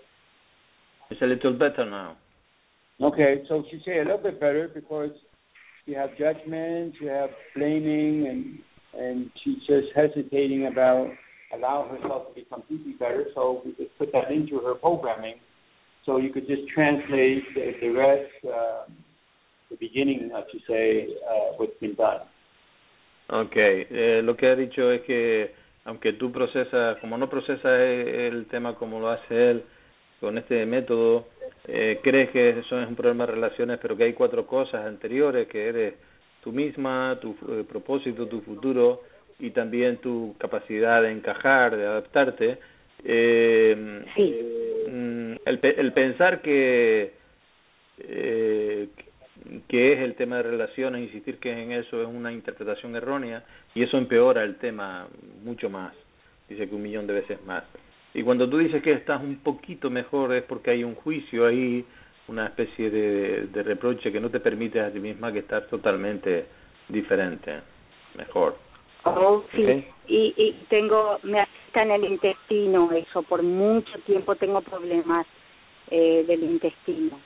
C: It's a little better now.
B: Okay, so she say a little bit better because you have judgment, you have blaming, and and she's just hesitating about allowing herself to become completely better. So we could put that into her programming. So you could just translate the, the rest, uh, the beginning, I should say, uh, what's been done.
C: Okay, eh, lo que ha dicho es que aunque tú procesas, como no procesas el tema como lo hace él con este método, eh, crees que eso es un problema de relaciones, pero que hay cuatro cosas anteriores, que eres tú misma, tu eh, propósito, tu futuro y también tu capacidad de encajar, de adaptarte. Eh,
I: sí.
C: el, el pensar que eh, que es el tema de relaciones, insistir que en eso es una interpretación errónea y eso empeora el tema mucho más, dice que un millón de veces más. Y cuando tú dices que estás un poquito mejor es porque hay un juicio ahí, una especie de, de reproche que no te permite a ti misma que estar totalmente diferente, mejor.
I: Oh, sí,
C: ¿Okay?
I: y, y tengo, me afecta en el intestino eso, por mucho tiempo tengo problemas eh, del intestino.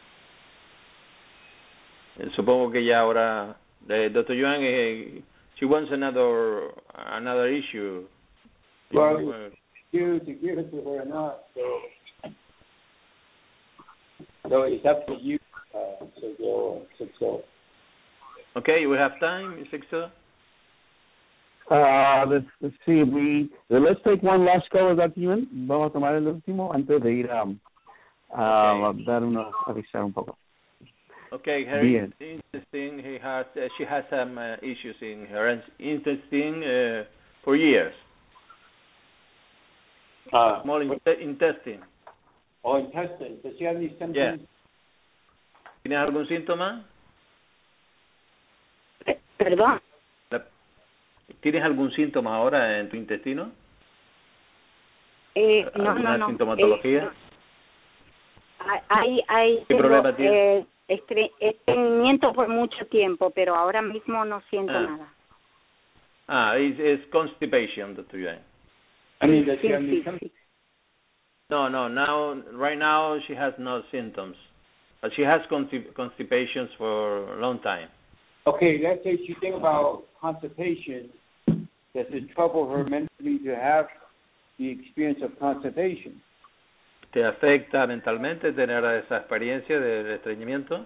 C: Supongo que ya ahora, eh, doctor Yuan, eh, she wants another another issue.
B: Well, you to give it to her or not, so, so it's up to you, uh, Sergio, Sergio.
C: Okay, we have time, Sixto?
D: Uh, let's, let's see, we, let's take one last call, Doctor Yuan. Vamos a tomar el último antes de ir a, a
C: Okay.
D: dar una, avisar un poco.
C: Okay, her
D: Bien.
C: intestine, he has, uh, she has some uh, issues in her intestine uh, for years.
B: Uh,
C: Small in- intestine.
B: or intestine. Does she have any symptoms?
C: Yeah. ¿Tienes algún síntoma?
I: Perdón.
C: La- ¿Tienes algún síntoma ahora en tu intestino?
I: Eh, no,
C: ¿Alguna
I: no, no.
C: sintomatología?
I: Eh, hay, hay,
C: ¿Qué
I: tengo,
C: problema tienes?
I: eh, estre- estreñimiento por mucho tiempo, pero ahora mismo no siento
C: Ah.
I: nada.
C: Ah, it's, it's constipation, doctor Yuan.
B: I mean, does
I: Sí,
B: she have any
I: sí,
B: symptoms?
I: sí.
C: No, no, now, right now she has no symptoms. But she has constip- constipations for a long time.
B: Okay, let's say she think about constipation. Does it trouble her mentally to have the experience of constipation?
C: ¿Te afecta mentalmente tener esa experiencia del estreñimiento?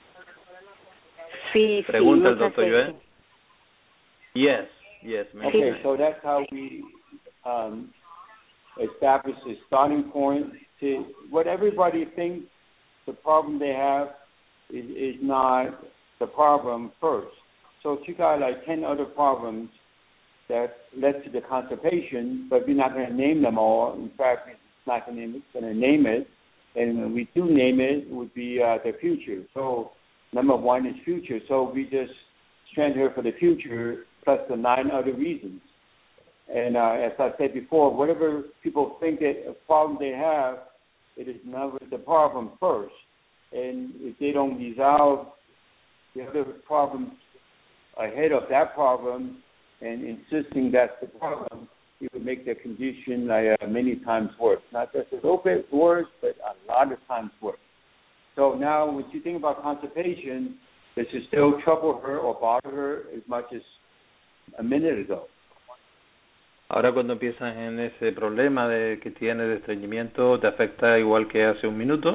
I: Sí,
C: Pregunta
I: sí,
C: el doctor
I: muchas
C: Joel.
I: veces.
C: Yes, yes, many
B: Okay,
C: times.
B: so that's how we um, establish a starting point to what everybody thinks the problem they have is, is not the problem first. So she got like ten other problems that led to the constipation, but we're not going to name them all. In fact, we're not going to name it. And when we do name it, it would be uh, the future. So number one is future. So we just strand her for the future plus the nine other reasons. And uh, as I said before, whatever people think that a problem they have, it is never the problem first. And if they don't resolve the other problems ahead of that problem and insisting that's the problem, it would make the condition uh, many times worse. Not just a little bit worse, but a lot of times worse. So now when you think about constipation, does it still trouble her or bother her as much as a minute ago?
C: Ahora cuando empiezas en ese problema de que tiene de estreñimiento, ¿te afecta igual que hace un minuto?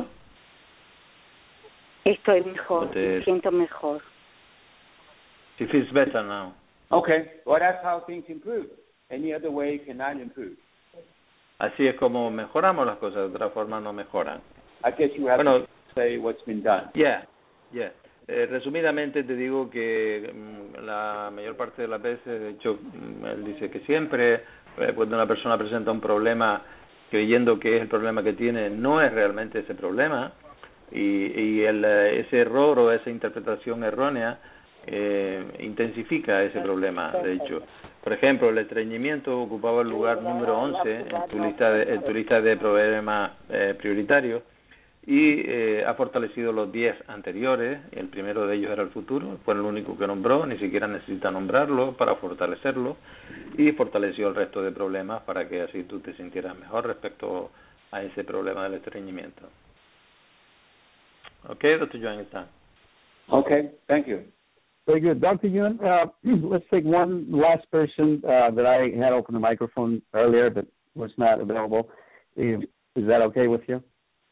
I: Estoy mejor,
C: Te-
I: me siento mejor.
C: She feels better now.
B: Okay, well that's how things improve. Any other way cannot improve.
C: Así es como mejoramos las cosas, de otra forma no mejoran.
B: I guess you have
C: Bueno,
B: to say what's been done.
C: Yeah, yeah. Eh, resumidamente te digo que mm, la mayor parte de las veces, de hecho, mm, él dice que siempre, eh, cuando una persona presenta un problema creyendo que es el problema que tiene, no es realmente ese problema, y, y el, eh, ese error o esa interpretación errónea eh, intensifica ese problema, de hecho. Por ejemplo, el estreñimiento ocupaba el lugar número once en tu lista de, en tu lista de problemas eh, prioritarios, y eh, ha fortalecido los diez anteriores. El primero de ellos era el futuro, fue el único que nombró, ni siquiera necesita nombrarlo para fortalecerlo, y fortaleció el resto de problemas para que así tú te sintieras mejor respecto a ese problema del estreñimiento. Ok, doctor Joan, está.
B: Okay, thank you.
D: Very good. Doctor Yuen, uh, let's take one last person uh, that I had open the microphone earlier but was not available. Is, is that okay with you?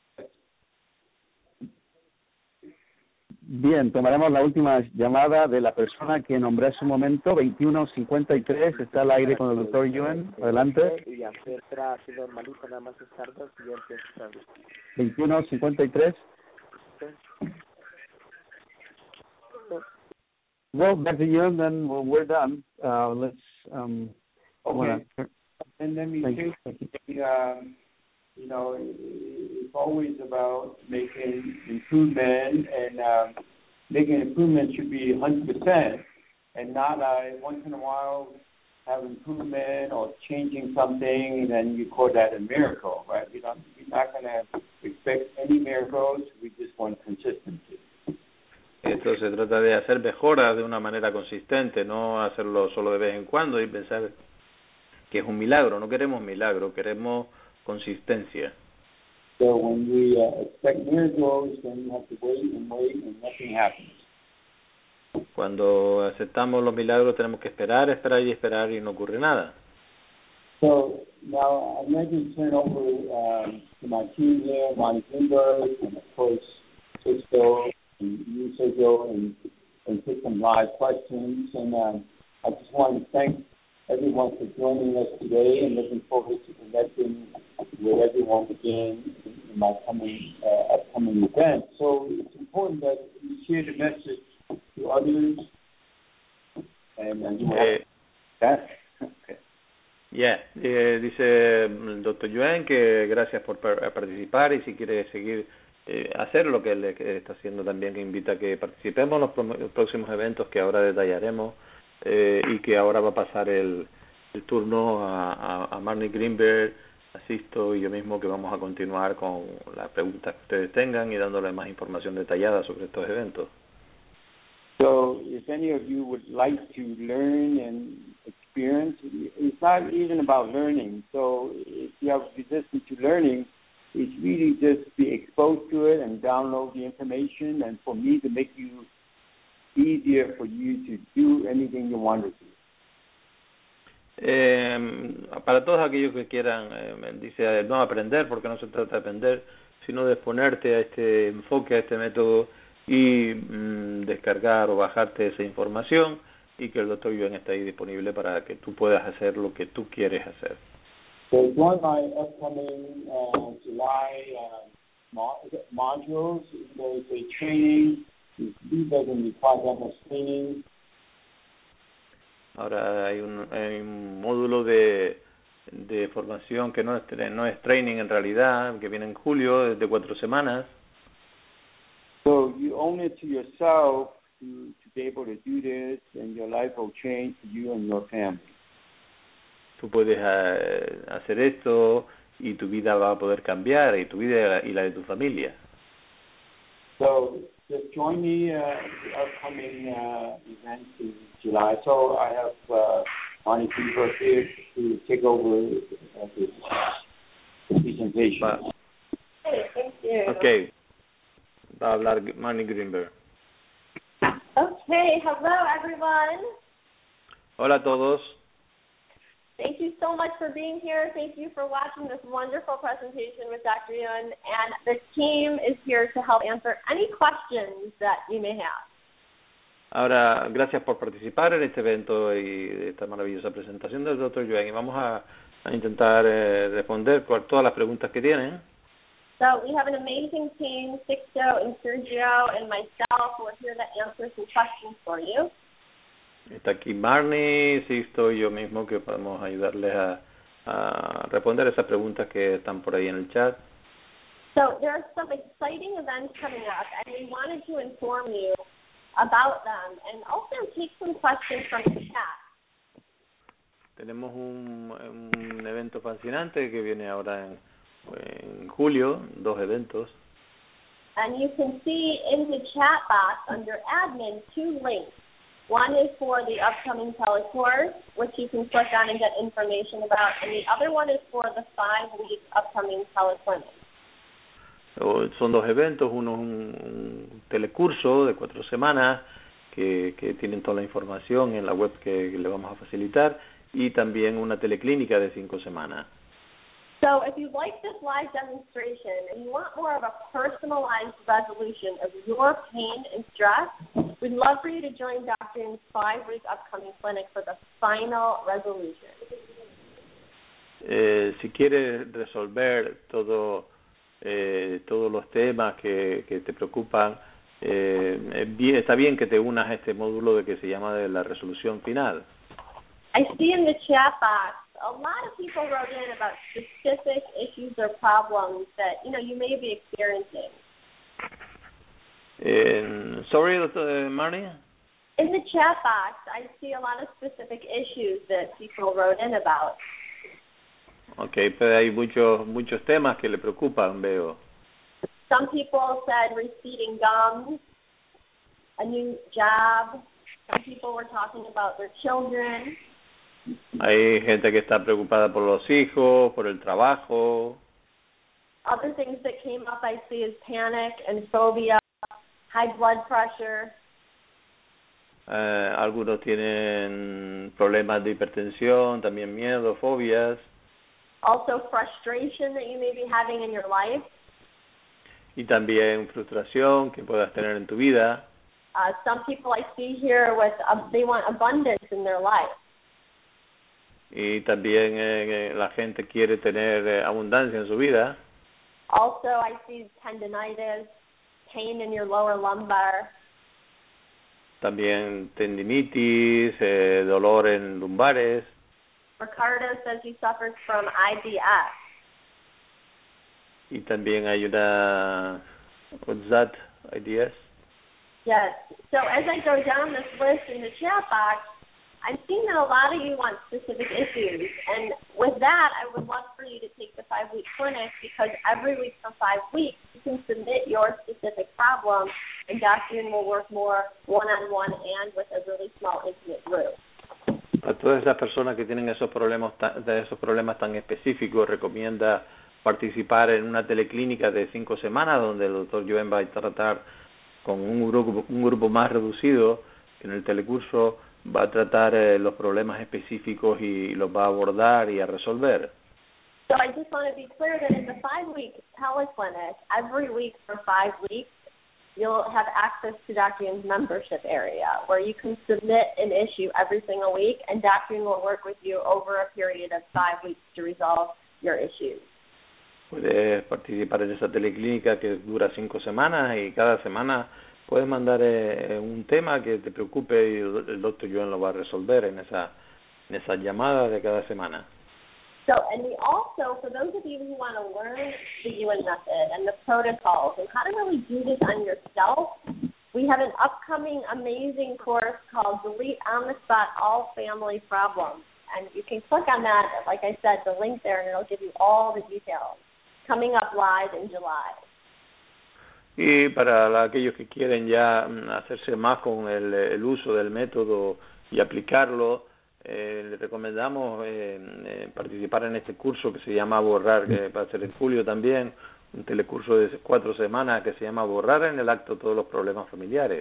D: Bien, tomaremos la última llamada de la persona que nombré hace un momento, veintiuno cincuenta y tres, está al aire con el doctor Yuen. Adelante. veintiuno cincuenta y tres. Well, Doctor Yuen, then well, we're done. Uh, let's. Um,
B: okay.
D: Wanna...
B: And then we
D: Thank
B: think, you. Um, you know, it's always about making improvement, and um, making improvement should be one hundred percent, and not uh, once in a while have improvement or changing something, and then you call that a miracle, right? You know, you're not going to expect any miracles. We just want consistency.
C: Esto se trata de hacer mejoras de una manera consistente, no hacerlo solo de vez en cuando y pensar que es un milagro. No queremos milagro, queremos consistencia.
B: So when we uh, expect miracles, then we have to wait and wait and nothing happens.
C: Cuando aceptamos los milagros tenemos que esperar, esperar y esperar y no ocurre nada.
B: So now I'm going to turn over um, to my team here, Monty Greenberg, and of course, Cisco and you, Sergio, and, and take some live questions. And um, I just want to thank everyone for joining us today, and looking forward to connecting with everyone again in my coming uh, upcoming event. So it's important that you share the message to others, and, and you
C: eh,
B: that. Okay.
C: Yeah, eh, dice el doctor Yuen que gracias por participar, y si quiere seguir eh, hacer lo que él está haciendo también, que invita a que participemos en los, pro- los próximos eventos que ahora detallaremos, eh, y que ahora va a pasar el, el turno a, a, a Marnie Greenberg, Asisto y yo mismo, que vamos a continuar con las preguntas que ustedes tengan y dándole más información detallada sobre estos eventos.
B: So if any of you would like to learn and experience, it's not even about learning. So if you have resistance to learning, it's really just be exposed to it and download the information, and for me to make you easier for you to do anything you want to do.
C: Eh, para todos aquellos que quieran, eh, dice, no aprender, porque no se trata de aprender, sino de exponerte a este enfoque, a este método, y mm, descargar o bajarte esa información, y que el doctor Yuen está ahí disponible para que tú puedas hacer lo que tú quieres hacer.
B: So join my upcoming uh, July uh, mo- modules. There is a training. These doesn't require that much training.
C: Ahora hay un, hay un módulo de, de formación que no es, no es training en realidad, que viene en julio, de cuatro semanas.
B: So you own it to yourself to, to be able to do this, and your life will change for you and your family.
C: Tú puedes uh, hacer esto y tu vida va a poder cambiar, y tu vida y la de tu familia.
B: So just join me uh, the upcoming uh, event in July. So I have uh, Monty Greenberg here to take over uh, this presentation.
C: Va.
J: Hey, thank you.
C: Okay. Va a hablar Marnie Greenberg.
J: Okay, hello everyone.
C: Hola a todos.
J: Thank you so much for being here. Thank you for watching this wonderful presentation with Doctor Yuen. And the team is here to help answer any questions that you may have.
C: Ahora, gracias por participar en este evento y de esta maravillosa presentación del doctor Yuen. Y vamos a, a intentar eh, responder por todas las preguntas que tienen.
J: So we have an amazing team, Sixto and Sergio and myself, who are here to answer some questions for you.
C: Está aquí Marnie, Sisto y yo mismo, que podemos ayudarles a, a responder esas preguntas que están por ahí en el chat.
J: So there are some exciting events coming up, and we wanted to inform you about them and also take some questions from the chat.
C: Tenemos un, un evento fascinante que viene ahora en, en julio, dos eventos.
J: And you can see in the chat box under admin two links. One is for the upcoming telecourse, which you can click on and get information about, and the other one is for the five-week upcoming teleclinic.
C: Son dos eventos, uno es un, un telecurso de cuatro semanas que, que tienen toda la información en la web que le vamos a facilitar, y también una teleclínica de cinco semanas.
J: So if you like this live demonstration and you want more of a personalized resolution of your pain and stress, we'd love for you to join Doctor Yuen's five-week upcoming clinic for the final resolution.
C: Eh, si quieres resolver todo, eh, todos los temas que, que te preocupan, eh, bien, está bien que te unas a este módulo de que se llama de la resolución final.
J: I see in the chat box a lot of people wrote in about specific issues or problems that, you know, you may be experiencing.
C: Eh, sorry, Doctor Marnie?
J: In the chat box, I see a lot of specific issues that people wrote in about.
C: Okay, pero hay muchos muchos temas que le preocupan, veo.
J: Some people said receding gums, a new job. Some people were talking about their children.
C: Hay gente que está preocupada por los hijos, por el trabajo.
J: Other things that came up I see is panic and phobia, high blood pressure.
C: Eh, algunos tienen problemas de hipertensión, también miedo, fobias.
J: Also frustration that you may be having in your life.
C: Y también frustración que puedas tener en tu vida.
J: Uh, some people I see here with, uh, they want abundance in their life.
C: Y también eh, la gente quiere tener eh, abundancia en su vida.
J: Also, I see tendinitis, pain in your lower lumbar.
C: También tendinitis, eh, dolor en lumbares.
J: Ricardo says he suffers from I B S.
C: Y también hay una, what's that, I D S?
J: Yes. So as I go down this list in the chat box, I'm seeing that a lot of you want specific issues, and with that, I would love for you to take the five-week clinic, because every week for five weeks, you can submit your specific problem, and Doctor Yuen will work more one-on-one and with a really small, intimate group.
C: A todas esas personas que tienen esos problemas, de esos problemas tan específicos, recomienda participar en una teleclínica de cinco semanas, donde el doctor Yuen va a tratar con un grupo, un grupo más reducido. En el telecurso va a tratar eh, los problemas específicos y los va a abordar y a resolver.
J: So I just want to be clear that in the five-week teleclinic, every week for five weeks, you'll have access to Doctor Yuen's membership area, where you can submit an issue every single week, and Doctor Yuen will work with you over a period of five weeks to resolve your issues.
C: Puedes participar en esa teleclínica que dura cinco semanas, y cada semana puedes mandar eh, un tema que te preocupe, y el doctor Yuen lo va a resolver en esa en esa llamada de cada semana.
J: So, and we also, for those of you who want to learn the Yuen method and the protocols and how to really do this on yourself, we have an upcoming amazing course called Delete on the Spot All Family Problems. And you can click on that, like I said, the link there, and it'll give you all the details. Coming up live in July.
C: Y para la, aquellos que quieren ya hacerse más con el, el uso del método y aplicarlo, eh, les recomendamos eh, eh, participar en este curso que se llama Borrar, que va a ser en julio también, un telecurso de cuatro semanas que se llama Borrar en el acto todos los problemas familiares.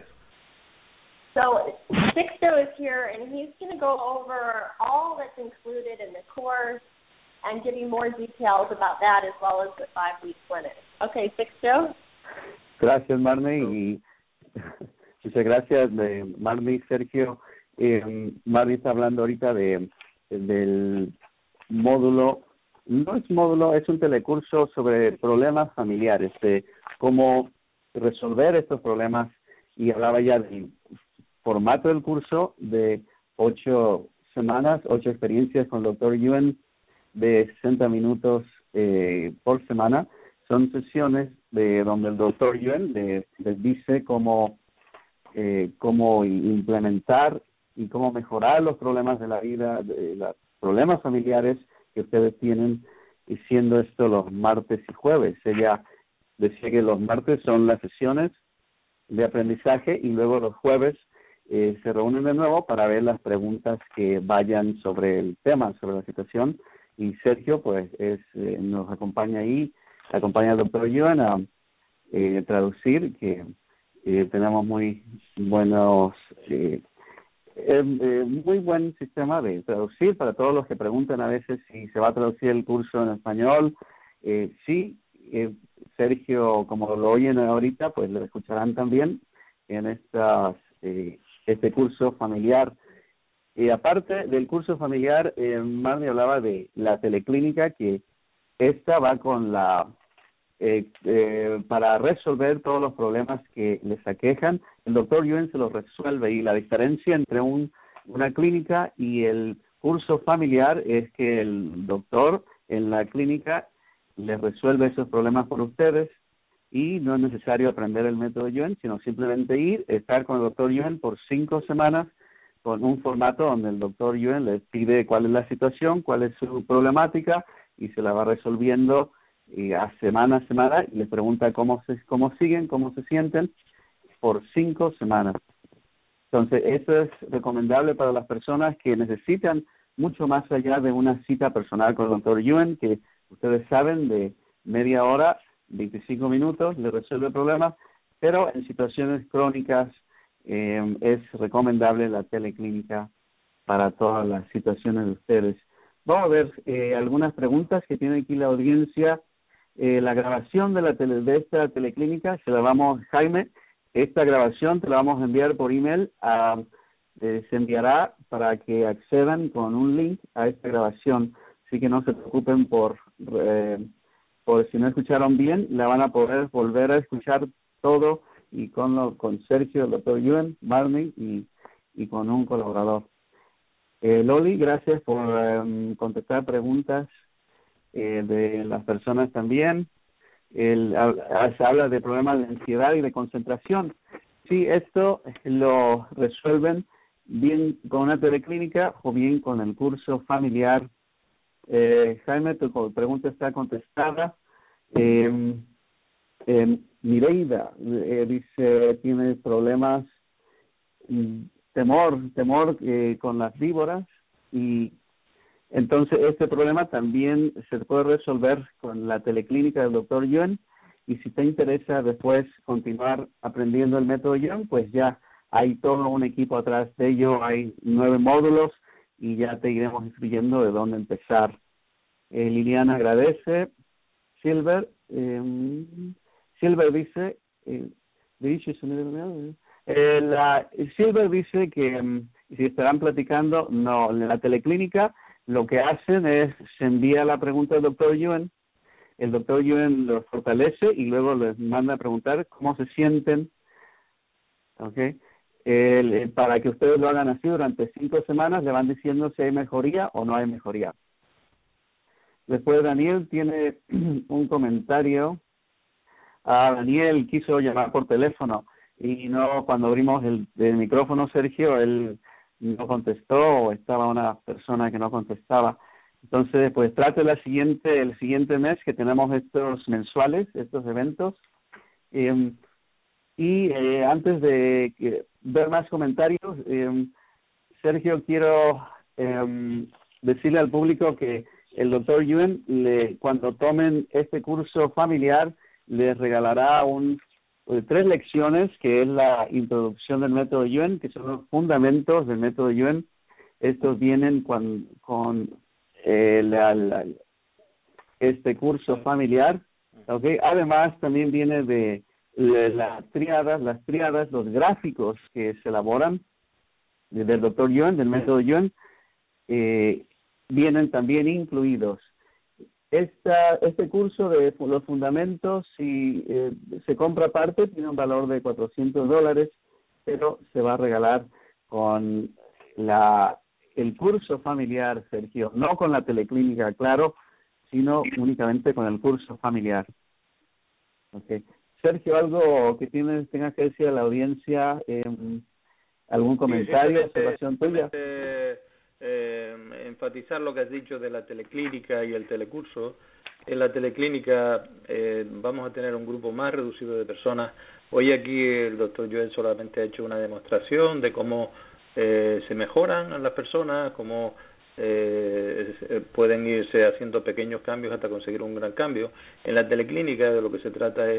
J: So Sixto is here, and he's going to go over all that's included in the course and give you more details about that as well as the five-week clinic. Okay, Sixto?
D: Gracias, Marnie, y muchas gracias, de Marnie, Sergio. Eh, Marnie está hablando ahorita de del módulo, no es módulo, es un telecurso sobre problemas familiares, de cómo resolver estos problemas, y hablaba ya del formato del curso de ocho semanas, ocho experiencias con el doctor Yuen de sesenta minutos eh, por semana. Son sesiones de donde el doctor Yuen les, les dice cómo, eh, cómo implementar y cómo mejorar los problemas de la vida, de los problemas familiares que ustedes tienen, y siendo esto los martes y jueves. Ella decía que los martes son las sesiones de aprendizaje, y luego los jueves eh, se reúnen de nuevo para ver las preguntas que vayan sobre el tema, sobre la situación. Y Sergio pues es eh, nos acompaña ahí, acompaña al doctor Yuen a eh, traducir, que eh, tenemos muy buenos, eh, eh, eh, muy buen sistema de traducir para todos los que preguntan a veces si se va a traducir el curso en español. Eh, sí, eh, Sergio, como lo oyen ahorita, pues lo escucharán también en estas, eh, este curso familiar. Y aparte del curso familiar, eh, Marnie hablaba de la teleclínica, que esta va con la eh, eh, para resolver todos los problemas que les aquejan. El doctor Yuen se los resuelve, y la diferencia entre un una clínica y el curso familiar es que el doctor en la clínica les resuelve esos problemas por ustedes, y no es necesario aprender el método Yuen, sino simplemente ir, estar con el doctor Yuen por cinco semanas con un formato donde el doctor Yuen les pide cuál es la situación, cuál es su problemática, y se la va resolviendo y a semana a semana, y les pregunta cómo se cómo siguen, cómo se sienten, por cinco semanas. Entonces, eso es recomendable para las personas que necesitan mucho más allá de una cita personal con el doctor Yuen, que ustedes saben, de media hora, veinticinco minutos, le resuelve problemas, pero en situaciones crónicas eh, es recomendable la teleclínica para todas las situaciones de ustedes. Vamos a ver eh, algunas preguntas que tiene aquí la audiencia. Eh, la grabación de la tele, de esta teleclínica se la vamos, Jaime, esta grabación te la vamos a enviar por email, a, eh, se enviará para que accedan con un link a esta grabación, así que no se preocupen por, eh, por si no escucharon bien, la van a poder volver a escuchar todo, y con lo, con Sergio, el doctor Yuen, Marnie y, y con un colaborador. Eh, Loli, gracias por um, contestar preguntas eh, de las personas también. El, se habla de problemas de ansiedad y de concentración. Sí, esto lo resuelven bien con una teleclínica o bien con el curso familiar. Eh, Jaime, tu pregunta está contestada. Eh, eh, Mireida eh, dice, tiene problemas, temor, temor eh, con las víboras, y entonces este problema también se puede resolver con la teleclínica del doctor Yuen, y si te interesa después continuar aprendiendo el método Yuen, pues ya hay todo un equipo atrás de ello, hay nueve módulos, y ya te iremos instruyendo de dónde empezar. Eh, Liliana agradece. Silver, eh, Silver dice, eh, eh, la, Silver dice que um, si estarán platicando, no, en la teleclínica lo que hacen es, se envía la pregunta al doctor Yuen, el doctor Yuen los fortalece y luego les manda a preguntar cómo se sienten, ¿okay? El, el, para que ustedes lo hagan así durante cinco semanas, le van diciendo si hay mejoría o no hay mejoría. Después Daniel tiene un comentario. Ah, Daniel quiso llamar por teléfono y no, cuando abrimos el, el micrófono, Sergio, él no contestó, o estaba una persona que no contestaba. Entonces, pues trate la siguiente, el siguiente mes que tenemos estos mensuales, estos eventos. Eh, y eh, antes de que, ver más comentarios, eh, Sergio, quiero eh, decirle al público que el doctor Yuen, le, cuando tomen este curso familiar, les regalará un tres lecciones, que es la introducción del método Yuen, que son los fundamentos del método Yuen. Estos vienen con, con eh, la, la, este curso familiar, ¿okay? Además, también viene de, de las triadas, las triadas, los gráficos que se elaboran del doctor Yuen, del método Yuen, eh, vienen también incluidos. Esta, este curso de los fundamentos, si eh, se compra aparte, tiene un valor de cuatrocientos dólares, pero se va a regalar con la el curso familiar, Sergio, no con la teleclínica, claro, sino únicamente con el curso familiar. Okay. Sergio, ¿algo que tienes, tengas que decir a la audiencia? Eh, ¿Algún comentario, sí, observación tuya?
C: Eh, enfatizar lo que has dicho de la teleclínica y el telecurso. En la teleclínica eh, vamos a tener un grupo más reducido de personas. Hoy aquí el doctor Joel solamente ha hecho una demostración de cómo eh, se mejoran las personas, cómo eh, pueden irse haciendo pequeños cambios hasta conseguir un gran cambio. En la teleclínica de lo que se trata es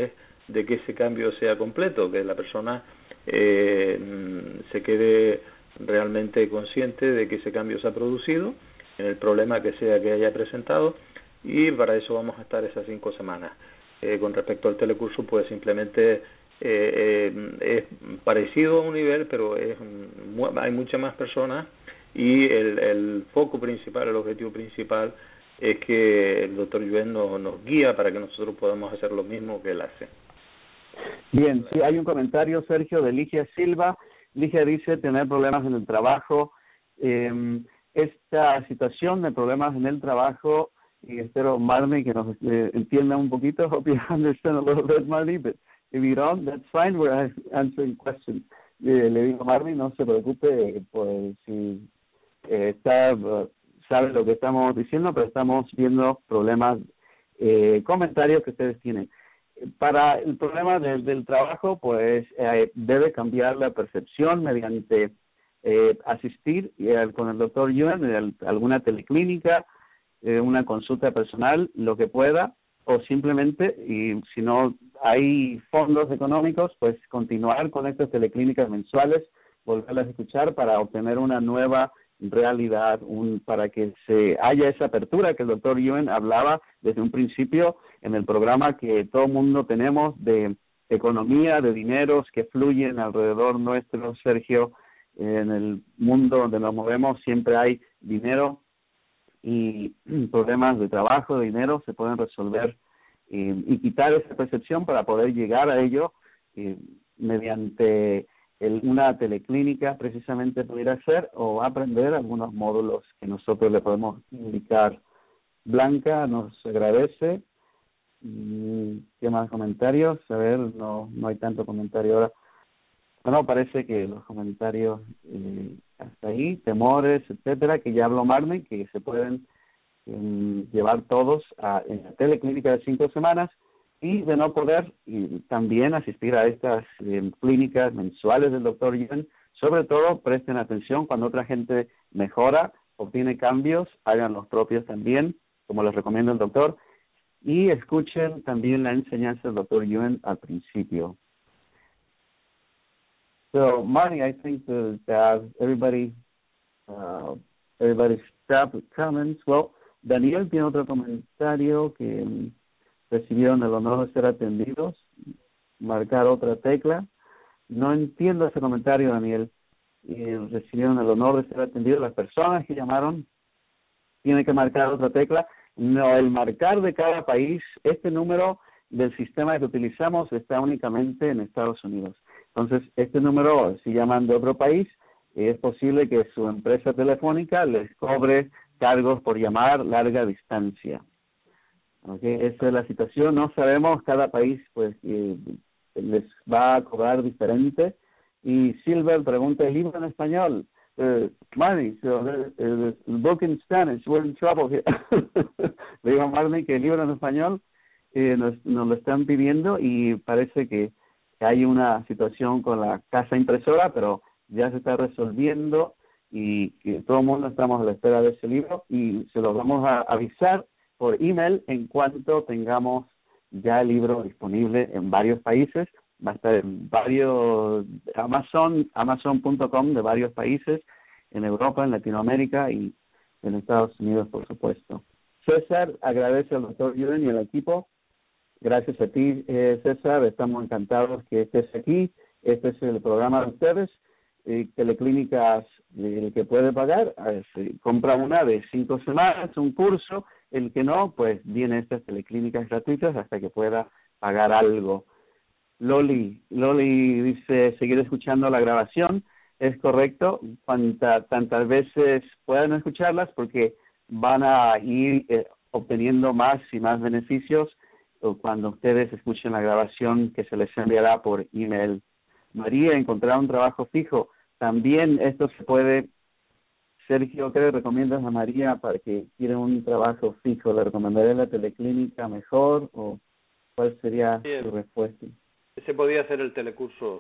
C: de que ese cambio sea completo, que la persona eh, se quede realmente consciente de que ese cambio se ha producido en el problema que sea que haya presentado, y para eso vamos a estar esas cinco semanas. Eh, con respecto al telecurso, pues simplemente eh, eh, es parecido a un nivel, pero es hay muchas más personas, y el, el foco principal, el objetivo principal es que el doctor Yuen nos, nos guía para que nosotros podamos hacer lo mismo que él hace.
D: Bien, sí, hay un comentario, Sergio, de Ligia Silva. Ligia dice tener problemas en el trabajo. Eh, esta situación de problemas en el trabajo, y espero, Marnie, que nos eh, entienda un poquito. Hope you understand a little bit, Marnie, but if you don't, that's fine, we're answering questions. Eh, le digo, Marnie, no se preocupe, pues si eh, está, uh, sabe lo que estamos diciendo, pero estamos viendo problemas, eh, comentarios que ustedes tienen. Para el problema del, del trabajo, pues eh, debe cambiar la percepción mediante eh, asistir eh, con el doctor Yuen en alguna teleclínica, eh, una consulta personal, lo que pueda, o simplemente, y si no hay fondos económicos, pues continuar con estas teleclínicas mensuales, volverlas a escuchar para obtener una nueva realidad, un, para que se haya esa apertura que el doctor Yuen hablaba desde un principio en el programa, que todo el mundo tenemos, de economía, de dineros que fluyen alrededor nuestro, Sergio. En el mundo donde nos movemos siempre hay dinero, y problemas de trabajo, de dinero, se pueden resolver eh, y quitar esa percepción para poder llegar a ello eh, mediante el, una teleclínica, precisamente pudiera ser, o aprender algunos módulos que nosotros le podemos indicar. Blanca nos agradece. ¿Qué más comentarios? A ver, no no hay tanto comentario ahora. Bueno, parece que los comentarios eh, hasta ahí, temores, etcétera, que ya habló Marnie, que se pueden eh, llevar todos a en la teleclínica de cinco semanas, y de no poder, y también asistir a estas eh, clínicas mensuales del doctor Yuen. Sobre todo, presten atención cuando otra gente mejora, obtiene cambios, hagan los propios también, como les recomienda el doctor, y escuchen también la enseñanza del doctor Yuen al principio. So, Marnie, I think that uh, everybody, uh, everybody stopped with comments. Well, Daniel tiene otro comentario que um, recibieron el honor de ser atendidos. Marcar otra tecla. No entiendo ese comentario, Daniel. Y recibieron el honor de ser atendidos. Las personas que llamaron tienen que marcar otra tecla. No, el marcar de cada país, este número del sistema que utilizamos está únicamente en Estados Unidos. Entonces, este número, si llaman de otro país, es posible que su empresa telefónica les cobre cargos por llamar larga distancia. Okay, esa es la situación. No sabemos, cada país pues eh, les va a cobrar diferente. Y Silver pregunta, ¿el libro en español? Uh, Marnie, so the, the, the book in Spanish, we're in trouble here. Le digo a Marnie que el libro en español eh, nos, nos lo están pidiendo, y parece que hay una situación con la casa impresora, pero ya se está resolviendo, y que todo el mundo estamos a la espera de ese libro, y se lo vamos a avisar por email en cuanto tengamos ya el libro disponible en varios países. Va a estar en varios, Amazon, amazon punto com de varios países, en Europa, en Latinoamérica y en Estados Unidos, por supuesto. César agradece al doctor Yuen y al equipo. Gracias a ti, eh, César. Estamos encantados que estés aquí. Este es el programa de ustedes. Eh, teleclínicas, el que puede pagar, eh, compra una de cinco semanas, un curso. El que no, pues viene estas teleclínicas gratuitas hasta que pueda pagar algo. Loli, Loli dice seguir escuchando la grabación. Es correcto, cuanta, tantas veces puedan escucharlas, porque van a ir eh, obteniendo más y más beneficios cuando ustedes escuchen la grabación, que se les enviará por email. María, encontrar un trabajo fijo. También esto se puede. Sergio, ¿qué le recomiendas a María para que quiera un trabajo fijo? ¿Le recomendaré la teleclínica mejor, o cuál sería sí, su respuesta?
C: Ese podía ser el telecurso.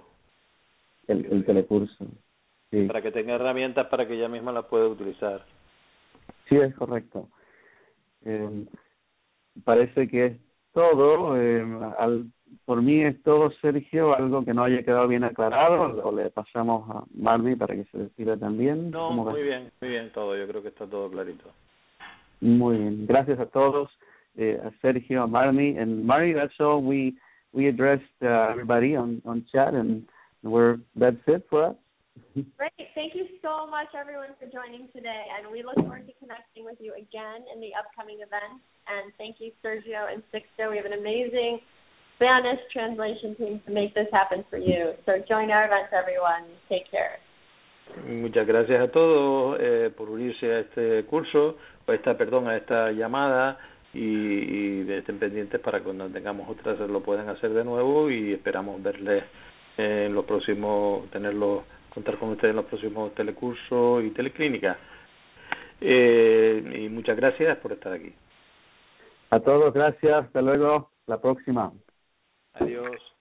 D: El, el telecurso, sí.
C: Para que tenga herramientas para que ella misma las pueda utilizar.
D: Sí, es correcto. Eh, parece que es todo. Eh, al por mí es todo, Sergio. Algo que no haya quedado bien aclarado, o le pasamos a Marmi para que se despida también.
C: No, muy bien, muy bien todo. Yo creo que está todo clarito.
D: Muy bien. Gracias a todos, eh, a Sergio, a Marmi. And Marmi, that's all we we addressed uh, everybody on, on chat, and we're that's it for us.
J: Great. Thank you so much, everyone, for joining today, and we look forward to connecting with you again in the upcoming event. And thank you, Sergio and Sixto. We have an amazing Spanish translation team to make this happen for you. So join our events, everyone. Take care.
C: Muchas gracias a todos eh, por unirse a este curso, o esta, perdón, a esta llamada, y, y estén pendientes para que cuando tengamos otras lo puedan hacer de nuevo, y esperamos verles en los próximos, tenerlos, contar con ustedes en los próximos telecursos y teleclínicas. Eh, y muchas gracias por estar aquí.
D: A todos, gracias. Hasta luego. La próxima.
C: Adiós.